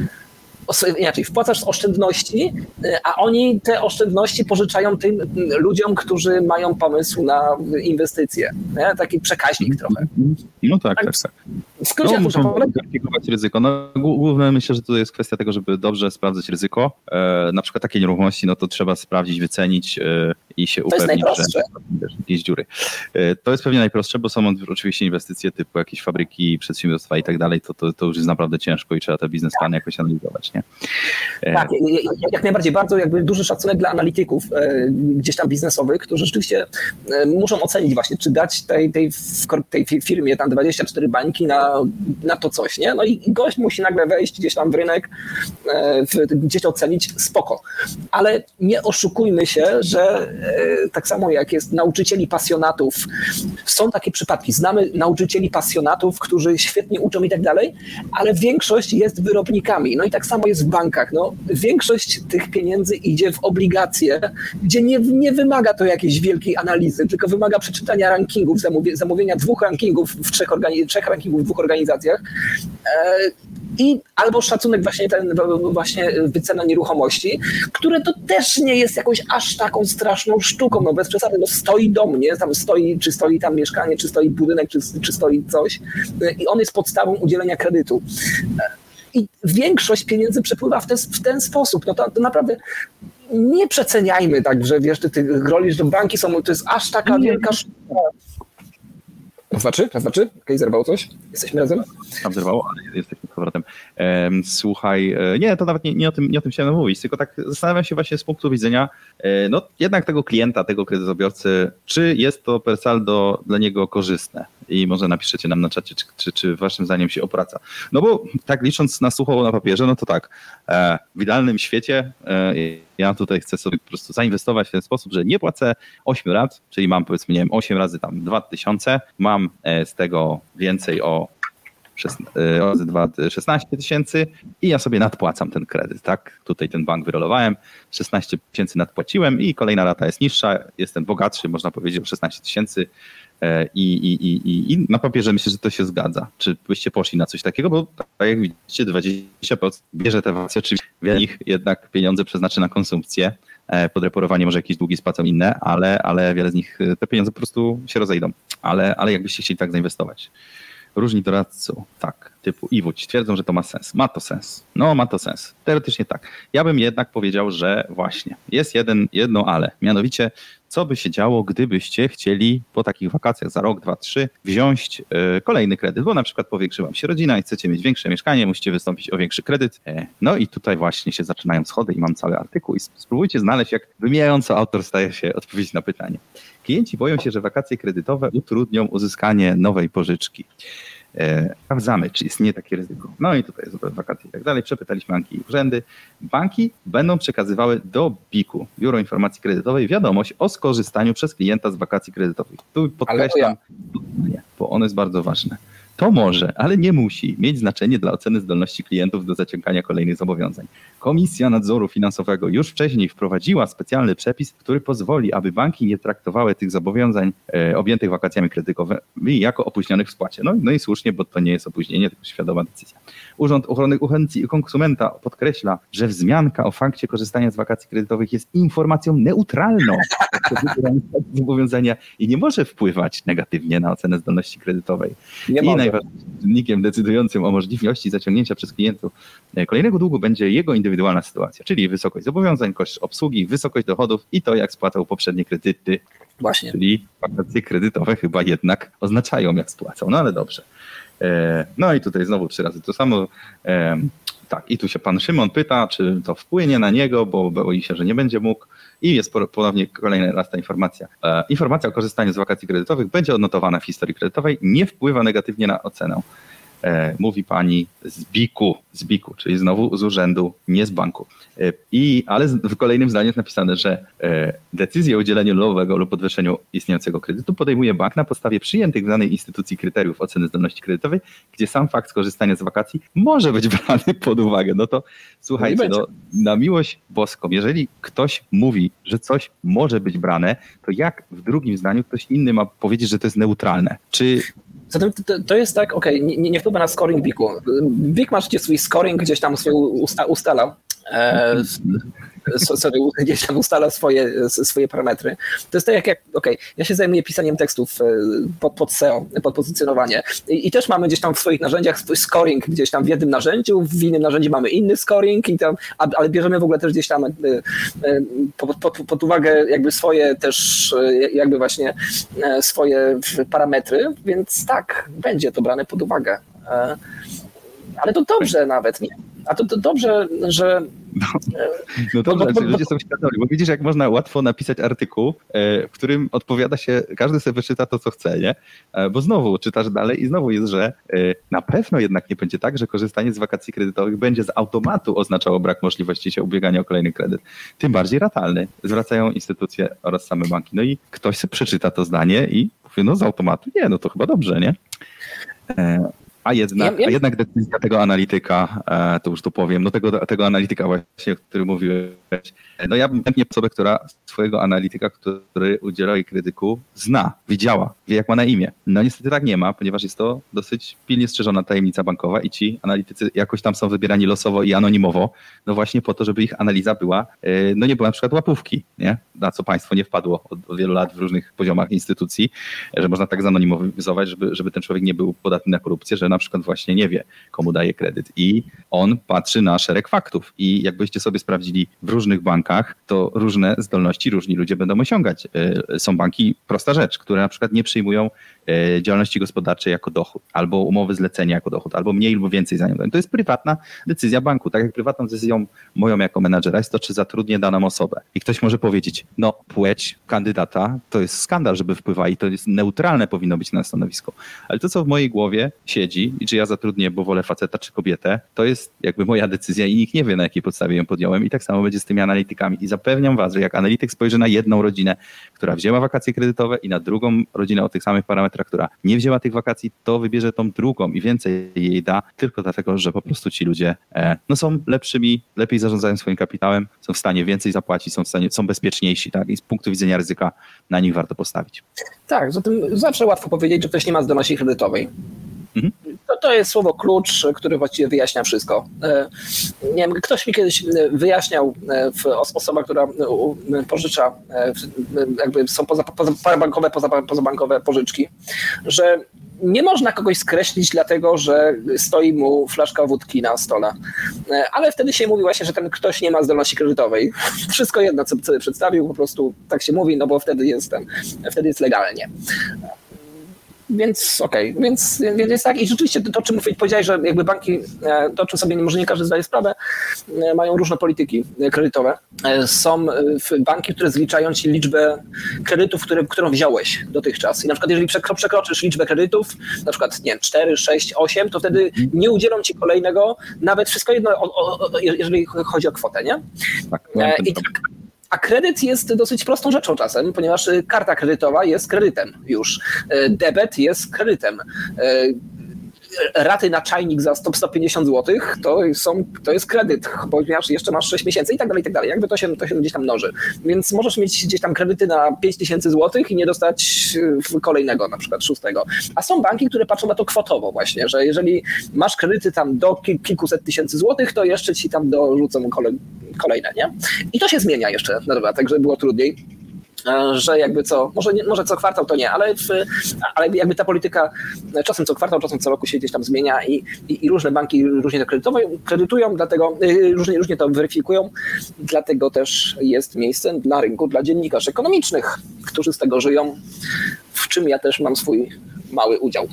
S3: inaczej, wpłacasz z oszczędności, a oni te oszczędności pożyczają tym ludziom, którzy mają pomysł na inwestycje. Nie? Taki przekaźnik trochę.
S2: No tak, tak, tak.
S3: W skrócie,
S2: no, muszą kalkulować ryzyko. No, główne myślę, że to jest kwestia tego, żeby dobrze sprawdzać ryzyko. E, na przykład takie nieruchomości, no to trzeba sprawdzić, wycenić e, i się upewnić, że wiesz, jakieś dziury. E, to jest pewnie najprostsze, bo są oczywiście inwestycje typu jakieś fabryki, przedsiębiorstwa i tak dalej, to, to, to już jest naprawdę ciężko i trzeba te biznesplany jakoś analizować, nie? E,
S3: tak, jak, jak najbardziej. Bardzo jakby duży szacunek dla analityków e, gdzieś tam biznesowych, którzy rzeczywiście e, muszą ocenić właśnie, czy dać tej, tej, tej firmie tam dwadzieścia cztery bańki na, na to coś, nie? No i gość musi nagle wejść gdzieś tam w rynek, e, w, gdzieś ocenić, spoko. Ale nie oszukujmy się, że e, tak samo jak jest nauczycieli pasjonatów, są takie przypadki, znamy nauczycieli pasjonatów, którzy świetnie uczą i tak dalej, ale większość jest wyrobnikami. No i tak samo jest w bankach. No, większość tych pieniędzy idzie w obligacje, gdzie nie, nie wymaga to jakiejś wielkiej analizy, tylko wymaga przeczytania rankingów, zamówie, zamówienia dwóch rankingów w trzech, organi- trzech rankingów w dwóch organizacjach e, i albo szacunek właśnie ten właśnie wycena nieruchomości, które to też nie jest jakąś aż taką straszną sztuką, no bez przesady, no stoi dom, nie? Tam stoi, czy stoi tam mieszkanie, czy stoi budynek, czy, czy stoi coś i on jest podstawą udzielenia kredytu. I większość pieniędzy przepływa w ten, w ten sposób. No to, to naprawdę nie przeceniajmy tak, że wiesz, ty, ty rolisz, że banki są, to jest aż taka nie. wielka sztuka. Raz, dwa, trzy? Raz, dwa, trzy? Okej, zerwało coś? Jesteśmy razem?
S2: Tam zerwało, ale jesteśmy z powrotem. Um, słuchaj, nie, to nawet nie, nie, o tym, nie o tym chciałem mówić, tylko tak zastanawiam się właśnie z punktu widzenia no jednak tego klienta, tego kredytobiorcy, czy jest to per saldo dla niego korzystne i może napiszecie nam na czacie, czy, czy, czy waszym zdaniem się opłaca. No bo tak licząc na sucho na papierze, no to tak, e, w idealnym świecie e, ja tutaj chcę sobie po prostu zainwestować w ten sposób, że nie płacę osiem lat, czyli mam powiedzmy, nie wiem, osiem razy tam dwa tysiące, mam e, z tego więcej o szesnaście tysięcy i ja sobie nadpłacam ten kredyt, tak? Tutaj ten bank wyrolowałem, szesnaście tysięcy nadpłaciłem i kolejna rata jest niższa, jestem bogatszy, można powiedzieć o szesnaście tysięcy i, i, i, i na papierze myślę, że to się zgadza. Czy byście poszli na coś takiego, bo tak jak widzicie dwadzieścia procent bierze te wakacje, oczywiście wiele nich jednak pieniądze przeznaczy na konsumpcję, podreporowanie, może jakieś długi spłacą inne, ale, ale wiele z nich te pieniądze po prostu się rozejdą, ale, ale jakbyście chcieli tak zainwestować. Różni doradców, tak, typu Iwódź twierdzą, że to ma sens. Ma to sens. No, ma to sens. Teoretycznie tak. Ja bym jednak powiedział, że właśnie jest jeden, jedno ale. Mianowicie, co by się działo, gdybyście chcieli po takich wakacjach za rok, dwa, trzy wziąć y, kolejny kredyt, bo na przykład powiększy wam się rodzina i chcecie mieć większe mieszkanie, musicie wystąpić o większy kredyt. E, no i tutaj właśnie się zaczynają schody i mam cały artykuł i spróbujcie znaleźć, jak wymijająco autor staje się odpowiedzieć na pytanie. Klienci boją się, że wakacje kredytowe utrudnią uzyskanie nowej pożyczki. E, sprawdzamy, czy istnieje takie ryzyko. No i tutaj jest wakacje i tak dalej. Przepytaliśmy banki i urzędy. Banki będą przekazywały do biku, Biuro Informacji Kredytowej, wiadomość o skorzystaniu przez klienta z wakacji kredytowych. Tu podkreślam, ja. bo ono jest bardzo ważne. To może, ale nie musi mieć znaczenie dla oceny zdolności klientów do zaciągania kolejnych zobowiązań. Komisja Nadzoru Finansowego już wcześniej wprowadziła specjalny przepis, który pozwoli, aby banki nie traktowały tych zobowiązań e, objętych wakacjami kredytowymi jako opóźnionych w spłacie. No, no i słusznie, bo to nie jest opóźnienie, tylko świadoma decyzja. Urząd Ochrony Konkurencji i Konsumenta podkreśla, że wzmianka o fakcie korzystania z wakacji kredytowych jest informacją neutralną zobowiązania i nie może wpływać negatywnie na ocenę zdolności kredytowej. Nie I może. najważniejszym czynnikiem decydującym o możliwości zaciągnięcia przez klientów kolejnego długu będzie jego indywidualna sytuacja, czyli wysokość zobowiązań, koszt obsługi, wysokość dochodów i to, jak spłacał poprzednie kredyty.
S3: Właśnie.
S2: Czyli wakacje kredytowe chyba jednak oznaczają, jak spłacał. No ale dobrze. No i tutaj znowu trzy razy to samo. Tak, i tu się pan Szymon pyta, czy to wpłynie na niego, bo boi się, że nie będzie mógł. I jest ponownie kolejny raz ta informacja. E, informacja o korzystaniu z wakacji kredytowych będzie odnotowana w historii kredytowej, nie wpływa negatywnie na ocenę. E, mówi pani z biku, z biku, czyli znowu z urzędu, nie z banku. E, i, ale w kolejnym zdaniu jest napisane, że e, decyzję o udzieleniu nowego lub podwyższeniu istniejącego kredytu podejmuje bank na podstawie przyjętych w danej instytucji kryteriów oceny zdolności kredytowej, gdzie sam fakt skorzystania z wakacji może być brany pod uwagę. No to słuchajcie, no, na miłość boską, jeżeli ktoś mówi, że coś może być brane, to jak w drugim zdaniu ktoś inny ma powiedzieć, że to jest neutralne? Czy
S3: Zatem to, to jest tak, okej, okay, nie, nie wpływa na scoring biku. Bik ma swój scoring, gdzieś tam swój usta, ustala. E, sorry, gdzieś tam ustala swoje, swoje parametry. To jest tak jak, jak okej, okay, ja się zajmuję pisaniem tekstów pod, pod S E O, pod pozycjonowanie I, i też mamy gdzieś tam w swoich narzędziach swój scoring gdzieś tam w jednym narzędziu, w innym narzędziu mamy inny scoring, i tam, ale bierzemy w ogóle też gdzieś tam pod, pod, pod uwagę jakby swoje też jakby właśnie swoje parametry, więc tak, będzie to brane pod uwagę. Ale to dobrze nawet, nie? A to, to dobrze, że...
S2: No, no to znaczy, ludzie są świadomi, bo widzisz, jak można łatwo napisać artykuł, w którym odpowiada się, każdy sobie wyczyta to, co chce, nie? Bo znowu czytasz dalej i znowu jest, że na pewno jednak nie będzie tak, że korzystanie z wakacji kredytowych będzie z automatu oznaczało brak możliwości się ubiegania o kolejny kredyt. Tym bardziej ratalny. Zwracają instytucje oraz same banki. No i ktoś sobie przeczyta to zdanie i powie, no z automatu nie, no to chyba dobrze, nie? A jednak, a jednak decyzja tego analityka, to już tu powiem, no tego, tego analityka właśnie, o którym mówiłeś, no ja bym chętnie osobę, która swojego analityka, który udziela jej kredytu, zna, widziała, wie jak ma na imię. No niestety tak nie ma, ponieważ jest to dosyć pilnie strzeżona tajemnica bankowa i ci analitycy jakoś tam są wybierani losowo i anonimowo, no właśnie po to, żeby ich analiza była, no nie była na przykład łapówki, nie? Na co państwo nie wpadło od, od wielu lat w różnych poziomach instytucji, że można tak zanonimizować, żeby, żeby ten człowiek nie był podatny na korupcję, że na przykład właśnie nie wie, komu daje kredyt i on patrzy na szereg faktów i jakbyście sobie sprawdzili w różnych bankach, to różne zdolności różni ludzie będą osiągać. Są banki, prosta rzecz, które na przykład nie przyjmują działalności gospodarczej jako dochód, albo umowy zlecenia jako dochód, albo mniej lub więcej za nią. To jest prywatna decyzja banku. Tak jak prywatną decyzją moją jako menadżera jest to, czy zatrudnię daną osobę. I ktoś może powiedzieć, no płeć kandydata to jest skandal, żeby wpływała i to jest neutralne powinno być na stanowisko. Ale to, co w mojej głowie siedzi i czy ja zatrudnię, bo wolę faceta czy kobietę, to jest jakby moja decyzja i nikt nie wie, na jakiej podstawie ją podjąłem i tak samo będzie z tymi analitykami. I zapewniam was, że jak analityk spojrzy na jedną rodzinę, która wzięła wakacje kredytowe i na drugą rodzinę o tych samych parametrach, która nie wzięła tych wakacji, to wybierze tą drugą i więcej jej da, tylko dlatego, że po prostu ci ludzie e, no są lepszymi, lepiej zarządzają swoim kapitałem, są w stanie więcej zapłacić, są w stanie, są bezpieczniejsi, tak? I z punktu widzenia ryzyka na nich warto postawić.
S3: Tak, zatem zawsze łatwo powiedzieć, że ktoś nie ma zdolności kredytowej.
S2: Mhm.
S3: To, to jest słowo klucz, który właściwie wyjaśnia wszystko. Nie wiem, ktoś mi kiedyś wyjaśniał, osoba, która pożycza, jakby są poza, poza, parabankowe, poza, pozabankowe pożyczki, że nie można kogoś skreślić dlatego, że stoi mu flaszka wódki na stole. Ale wtedy się mówi właśnie, że ten ktoś nie ma zdolności kredytowej. Wszystko jedno, co sobie przedstawił, po prostu tak się mówi, no bo wtedy jest, ten, wtedy jest legalnie. Więc okej, okay. więc, więc jest tak i rzeczywiście to, o czym powiedziałeś, że jakby banki, to o czym sobie może nie każdy zdaje sprawę, mają różne polityki kredytowe. Są banki, które zliczają ci liczbę kredytów, które, którą wziąłeś dotychczas. I na przykład jeżeli przekroczysz liczbę kredytów, na przykład nie wiem, cztery, sześć, osiem, to wtedy nie udzielą ci kolejnego, nawet wszystko jedno, o, o, o, jeżeli chodzi o kwotę, nie?
S2: Tak,
S3: I tak. A kredyt jest dosyć prostą rzeczą czasem, ponieważ karta kredytowa jest kredytem już. Debet jest kredytem. Raty na czajnik za sto pięćdziesiąt złotych to, są, to jest kredyt, ponieważ jeszcze masz sześć miesięcy i tak dalej, i tak dalej. Jakby to się, to się gdzieś tam mnoży. Więc możesz mieć gdzieś tam kredyty na pięć tysięcy złotych i nie dostać kolejnego, na przykład szóstego. A są banki, które patrzą na to kwotowo właśnie, że jeżeli masz kredyty tam do kilkuset tysięcy złotych, to jeszcze ci tam dorzucą kolejne, nie? I to się zmienia jeszcze na dodatek, żeby było trudniej. że jakby co, może, nie, może co kwartał to nie, ale, w, ale jakby ta polityka czasem co kwartał, czasem co roku się gdzieś tam zmienia i, i, i różne banki różnie to kredytują, kredytują dlatego różnie, różnie to weryfikują, dlatego też jest miejsce na rynku dla dziennikarzy ekonomicznych, którzy z tego żyją, w czym ja też mam swój mały udział.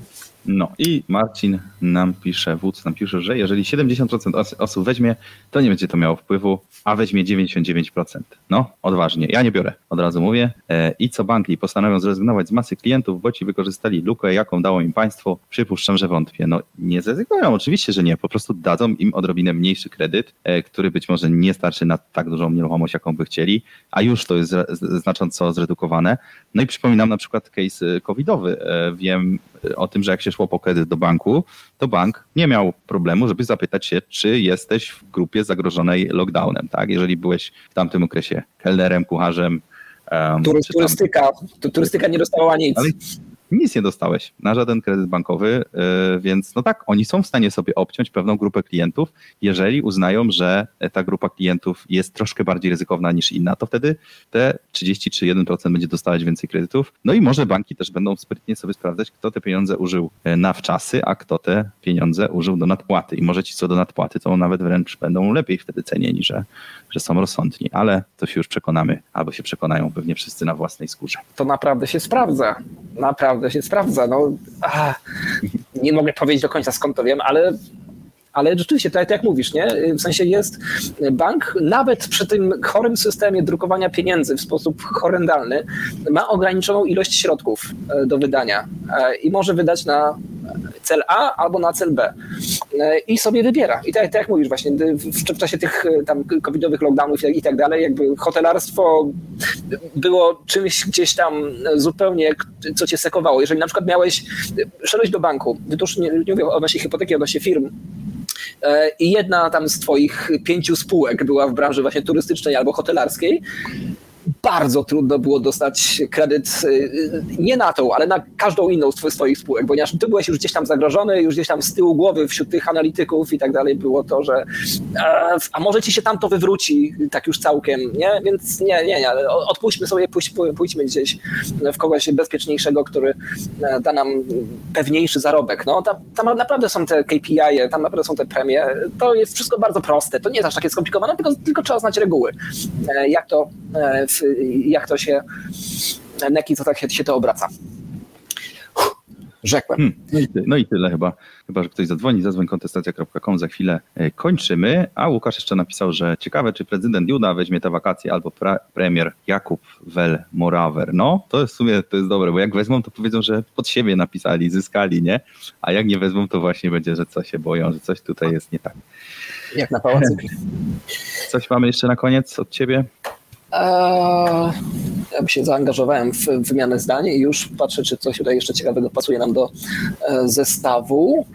S2: No i Marcin nam pisze, wódz nam pisze, że jeżeli siedemdziesiąt procent osób weźmie, to nie będzie to miało wpływu, a weźmie dziewięćdziesiąt dziewięć procent. No, odważnie. Ja nie biorę, od razu mówię. I co banki postanowią zrezygnować z masy klientów, bo ci wykorzystali lukę, jaką dało im państwo? Przypuszczam, że wątpię. No nie zrezygnują, oczywiście, że nie. Po prostu dadzą im odrobinę mniejszy kredyt, który być może nie starczy na tak dużą nieruchomość, jaką by chcieli, a już to jest znacząco zredukowane. No i przypominam na przykład case covidowy. Wiem o tym, że jak się szło po kredyt do banku, to bank nie miał problemu, żeby zapytać się, czy jesteś w grupie zagrożonej lockdownem. Tak? Jeżeli byłeś w tamtym okresie kelnerem, kucharzem. Um,
S3: Turys, turystyka, tam... turystyka nie dostała nic.
S2: Ale nic nie dostałeś na żaden kredyt bankowy, więc no tak, oni są w stanie sobie obciąć pewną grupę klientów, jeżeli uznają, że ta grupa klientów jest troszkę bardziej ryzykowna niż inna, to wtedy te trzydzieści czy jeden procent będzie dostawać więcej kredytów. No i może banki też będą sprytnie sobie sprawdzać, kto te pieniądze użył na wczasy, a kto te pieniądze użył do nadpłaty. I może ci co do nadpłaty, to nawet wręcz będą lepiej wtedy cenieni, że, że są rozsądni, ale to się już przekonamy, albo się przekonają pewnie wszyscy na własnej skórze.
S3: To naprawdę się sprawdza. Naprawdę się sprawdza. No, ach, nie mogę powiedzieć do końca, skąd to wiem, ale, ale rzeczywiście, tak jak mówisz, nie? W sensie jest bank, nawet przy tym chorym systemie drukowania pieniędzy w sposób horrendalny, ma ograniczoną ilość środków do wydania i może wydać na cel A albo na cel B i sobie wybiera. I tak, tak jak mówisz właśnie, w, w czasie tych tam covidowych lockdownów i tak dalej, jakby hotelarstwo było czymś gdzieś tam zupełnie, co cię sekowało. Jeżeli na przykład miałeś, szedłeś do banku, już nie, nie mówię odnośnie hipoteki, odnośnie firm, i jedna tam z twoich pięciu spółek była w branży właśnie turystycznej albo hotelarskiej, bardzo trudno było dostać kredyt nie na tą, ale na każdą inną z twoich spółek, ponieważ ty byłeś już gdzieś tam zagrożony, już gdzieś tam z tyłu głowy wśród tych analityków i tak dalej było to, że a może ci się tam to wywróci tak już całkiem, nie? Więc nie, nie, nie, odpuśćmy sobie, pójdź, pójdźmy gdzieś w kogoś bezpieczniejszego, który da nam pewniejszy zarobek. No, tam, tam naprawdę są te K P I, tam naprawdę są te premie, to jest wszystko bardzo proste, to nie jest aż takie skomplikowane, tylko, tylko trzeba znać reguły, jak to jak to się, neki co tak się, się to obraca. Uff, rzekłem.
S2: Hmm, no, i ty, no i tyle chyba. Chyba, że ktoś zadzwoni, zadzwoń kontestacja kropka com, za chwilę kończymy. A Łukasz jeszcze napisał, że ciekawe, czy prezydent Duda weźmie te wakacje albo pra, premier Jakub Wel-Morawer. No, to jest w sumie to jest dobre, bo jak wezmą, to powiedzą, że pod siebie napisali, zyskali, nie? A jak nie wezmą, to właśnie będzie, że coś się boją, że coś tutaj jest nie tak.
S3: Jak na pałacu.
S2: Coś mamy jeszcze na koniec od ciebie?
S3: Ja się zaangażowałem w wymianę zdań i już patrzę, czy coś tutaj jeszcze ciekawego pasuje nam do zestawu.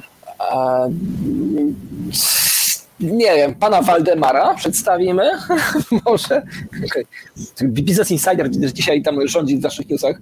S3: Nie wiem, pana Waldemara przedstawimy może. Okay. Business Insider dzisiaj tam rządzi w naszych newsach.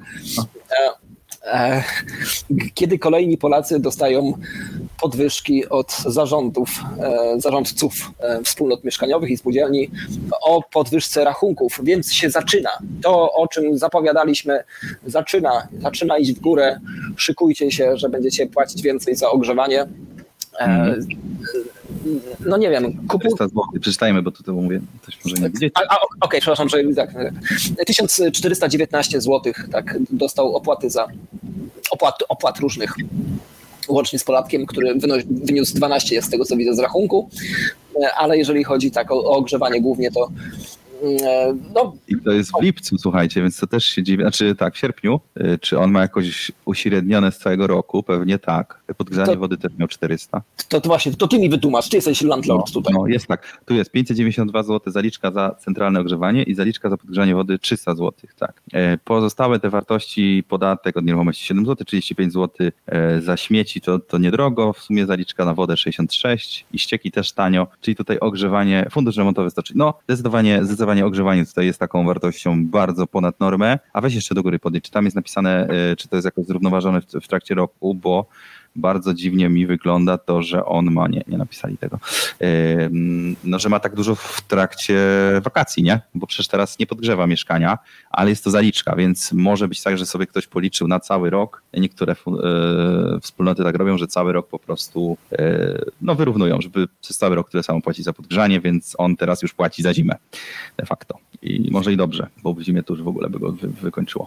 S3: Kiedy kolejni Polacy dostają podwyżki od zarządów, zarządców wspólnot mieszkaniowych i spółdzielni o podwyżce rachunków, więc się zaczyna. To, o czym zapowiadaliśmy, zaczyna, zaczyna iść w górę. Szykujcie się, że będziecie płacić więcej za ogrzewanie. Hmm. No nie wiem. Kupu...
S2: czterysta złotych, przeczytajmy, bo tutaj mówię, coś może nie widzieć.
S3: Okej, okay, przepraszam, że tak. tysiąc czterysta dziewiętnaście złotych tak, dostał opłaty za opłat, opłat różnych, łącznie z podatkiem, który wyniósł dwanaście jest z tego, co widzę z rachunku, ale jeżeli chodzi tak o, o ogrzewanie głównie, to no.
S2: I to jest w lipcu, słuchajcie, więc to też się dziwi, znaczy tak, w sierpniu, czy on ma jakoś uśrednione z całego roku? Pewnie tak. Podgrzanie to, wody też miał czterysta.
S3: To, to właśnie, to ty mi wytłumacz, ty jesteś landlord
S2: no,
S3: tutaj.
S2: No jest tak, tu jest pięćset dziewięćdziesiąt dwa złote zaliczka za centralne ogrzewanie i zaliczka za podgrzanie wody trzysta złotych, tak. Pozostałe te wartości, podatek od nieruchomości siedem złotych, trzydzieści pięć złotych za śmieci to, to niedrogo, w sumie zaliczka na wodę sześćdziesiąt sześć i ścieki też tanio, czyli tutaj ogrzewanie, fundusz remontowy stoczy, no zdecydowanie, zdecydowanie ogrzewanie tutaj jest taką wartością bardzo ponad normę, a weź jeszcze do góry podnieść, czy tam jest napisane, czy to jest jakoś zrównoważone w, w trakcie roku, bo bardzo dziwnie mi wygląda to, że on ma, nie, nie napisali tego, no, że ma tak dużo w trakcie wakacji, nie? Bo przecież teraz nie podgrzewa mieszkania, ale jest to zaliczka, więc może być tak, że sobie ktoś policzył na cały rok. Niektóre wspólnoty tak robią, że cały rok po prostu no, wyrównują, żeby przez cały rok tyle samo płaci za podgrzanie, więc on teraz już płaci za zimę de facto. I może i dobrze, bo w zimie to już w ogóle by go wy, wykończyło.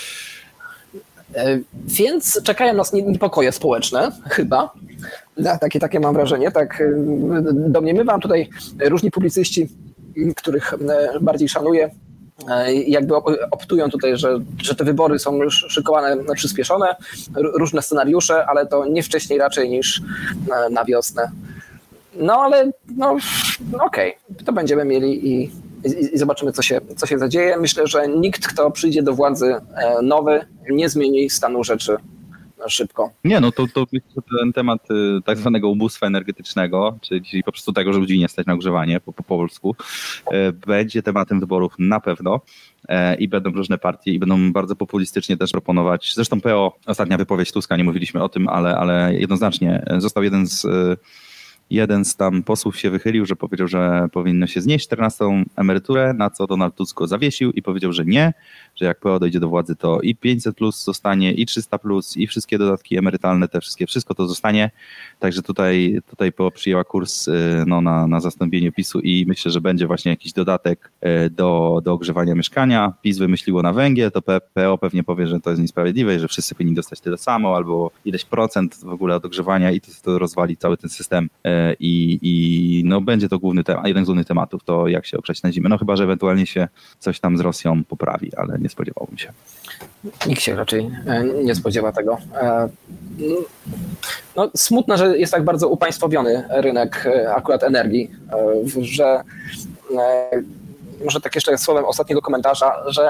S3: Więc czekają nas niepokoje społeczne, chyba. Takie, takie mam wrażenie. Tak domniemywam tutaj różni publicyści, których bardziej szanuję, jakby optują tutaj, że, że te wybory są już szykowane, przyspieszone, różne scenariusze, ale to nie wcześniej raczej niż na wiosnę. No ale no, no okej, okay. To będziemy mieli i, i, i zobaczymy, co się, co się zadzieje. Myślę, że nikt, kto przyjdzie do władzy nowy, nie zmieni stanu rzeczy szybko.
S2: Nie, no to, to ten temat tak zwanego ubóstwa energetycznego, czyli po prostu tego, że ludzi nie stać na ogrzewanie po, po polsku, będzie tematem wyborów na pewno i będą różne partie i będą bardzo populistycznie też proponować. Zresztą P O, ostatnia wypowiedź Tuska, nie mówiliśmy o tym, ale, ale jednoznacznie został jeden z Jeden z tam posłów się wychylił, że powiedział, że powinno się znieść czternastą emeryturę, na co Donald Tusk go zawiesił i powiedział, że nie, że jak P O dojdzie do władzy, to i pięćset plus zostanie, i trzysta plus, i wszystkie dodatki emerytalne, te wszystkie, wszystko to zostanie. Także tutaj, tutaj P O przyjęła kurs no, na, na zastąpienie PiSu i myślę, że będzie właśnie jakiś dodatek do, do ogrzewania mieszkania. PiS wymyśliło na węgiel, to P O pewnie powie, że to jest niesprawiedliwe i że wszyscy powinni dostać tyle samo, albo ileś procent w ogóle od ogrzewania i to, to rozwali cały ten system. I, i no będzie to główny temat, jeden z głównych tematów, to jak się ogrzać na zimę. No chyba, że ewentualnie się coś tam z Rosją poprawi, ale nie spodziewałbym się.
S3: Nikt się raczej nie spodziewa tego. No, smutne, że jest tak bardzo upaństwowiony rynek akurat energii, że może tak jeszcze słowem ostatniego komentarza, że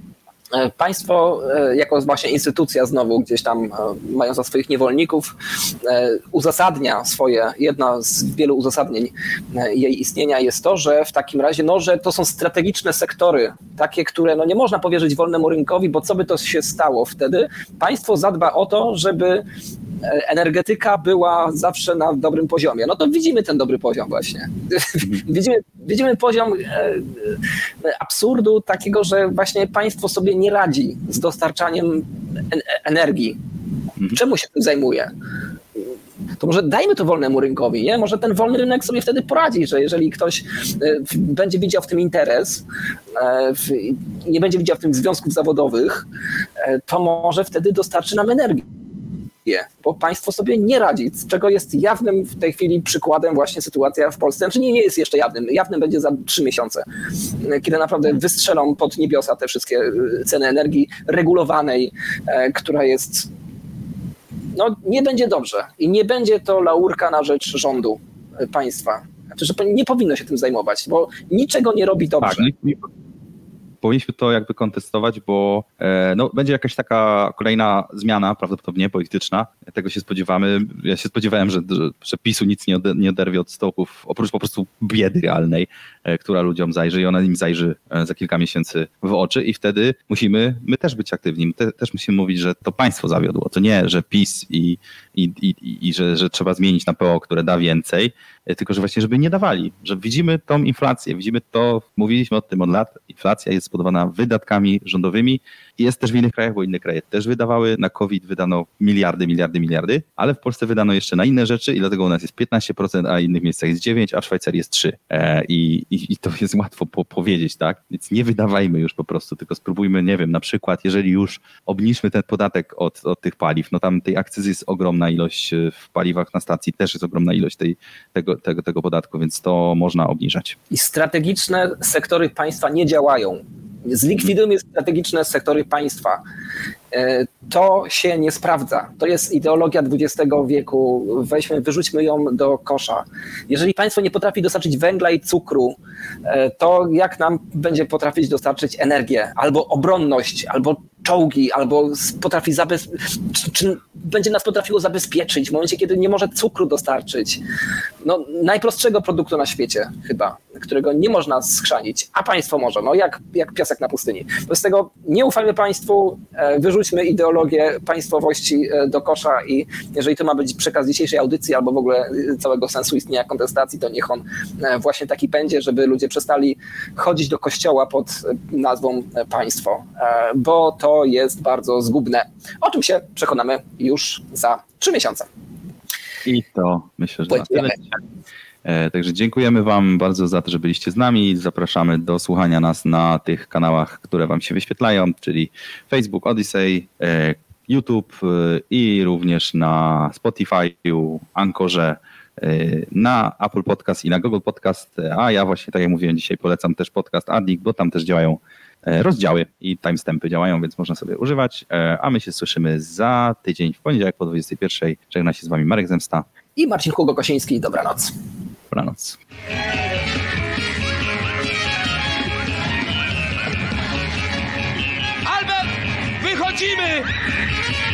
S3: państwo jako właśnie instytucja znowu gdzieś tam mająca swoich niewolników uzasadnia swoje, jedna z wielu uzasadnień jej istnienia jest to, że w takim razie, no, że to są strategiczne sektory, takie, które no, nie można powierzyć wolnemu rynkowi, bo co by to się stało wtedy? Państwo zadba o to, żeby energetyka była zawsze na dobrym poziomie. No to widzimy ten dobry poziom właśnie. widzimy, widzimy poziom absurdu takiego, że właśnie państwo sobie nie radzi z dostarczaniem energii. Czemu się tym zajmuje? To może dajmy to wolnemu rynkowi, nie? Może ten wolny rynek sobie wtedy poradzi, że jeżeli ktoś będzie widział w tym interes, nie będzie widział w tym związków zawodowych, to może wtedy dostarczy nam energię. Bo państwo sobie nie radzi, z czego jest jawnym w tej chwili przykładem właśnie sytuacja w Polsce. Znaczy nie, nie jest jeszcze jawnym. Jawnym będzie za trzy miesiące, kiedy naprawdę wystrzelą pod niebiosa te wszystkie ceny energii regulowanej, która jest... No nie będzie dobrze i nie będzie to laurka na rzecz rządu państwa. Znaczy, że nie powinno się tym zajmować, bo niczego nie robi dobrze.
S2: Tak, nie, powinniśmy to jakby kontestować, bo no, będzie jakaś taka kolejna zmiana prawdopodobnie polityczna. Tego się spodziewamy. Ja się spodziewałem, że, że PiSu nic nie, ode, nie oderwie od stołków, oprócz po prostu biedy realnej, która ludziom zajrzy i ona im zajrzy za kilka miesięcy w oczy i wtedy musimy my też być aktywni. My te, też musimy mówić, że to państwo zawiodło. To nie, że PiS i, i, i, i, i że, że trzeba zmienić na P O, które da więcej, tylko że właśnie, żeby nie dawali. Że widzimy tą inflację, widzimy to, mówiliśmy o tym od lat, inflacja jest spowodowana wydatkami rządowymi i jest też w innych krajach, bo inne kraje też wydawały. Na COVID wydano miliardy, miliardy, miliardy, ale w Polsce wydano jeszcze na inne rzeczy i dlatego u nas jest piętnaście procent, a w innych miejscach jest dziewięć procent, a w Szwajcarii jest trzy procent. I, i, i to jest łatwo po, powiedzieć, tak? Więc nie wydawajmy już po prostu, tylko spróbujmy, nie wiem, na przykład, jeżeli już obniżmy ten podatek od, od tych paliw, no tam tej akcyzy jest ogromna ilość w paliwach na stacji, też jest ogromna ilość tej, tego, tego, tego podatku, więc to można obniżać.
S3: I strategiczne sektory państwa nie działają. Zlikwidujmy strategiczne sektory państwa. To się nie sprawdza. To jest ideologia dwudziestego wieku. Weźmy, wyrzućmy ją do kosza. Jeżeli państwo nie potrafi dostarczyć węgla i cukru, to jak nam będzie potrafić dostarczyć energię, albo obronność, albo czołgi, albo potrafi zabez... czy, czy będzie nas potrafiło zabezpieczyć w momencie, kiedy nie może cukru dostarczyć. No, najprostszego produktu na świecie chyba. którego nie można schrzanić, a państwo może, no jak, jak piasek na pustyni. Wobec tego nie ufajmy państwu, wyrzućmy ideologię państwowości do kosza i jeżeli to ma być przekaz dzisiejszej audycji albo w ogóle całego sensu istnienia kontestacji, to niech on właśnie taki będzie, żeby ludzie przestali chodzić do kościoła pod nazwą państwo, bo to jest bardzo zgubne, o czym się przekonamy już za trzy miesiące.
S2: I to myślę, że na tyle. Także dziękujemy wam bardzo za to, że byliście z nami. Zapraszamy do słuchania nas na tych kanałach, które wam się wyświetlają, czyli Facebook, Odyssey, YouTube i również na Spotify'u, Anchorze, na Apple Podcast i na Google Podcast, a ja właśnie, tak jak mówiłem, dzisiaj polecam też podcast Addict, bo tam też działają rozdziały i timestampy działają, więc można sobie używać, a my się słyszymy za tydzień w poniedziałek po dwudziestej pierwszej. Żegna się z wami Marek Zemsta
S3: i Marcin Hugo Kosiński. Dobranoc.
S2: Dobranoc.
S1: Albert, wychodzimy!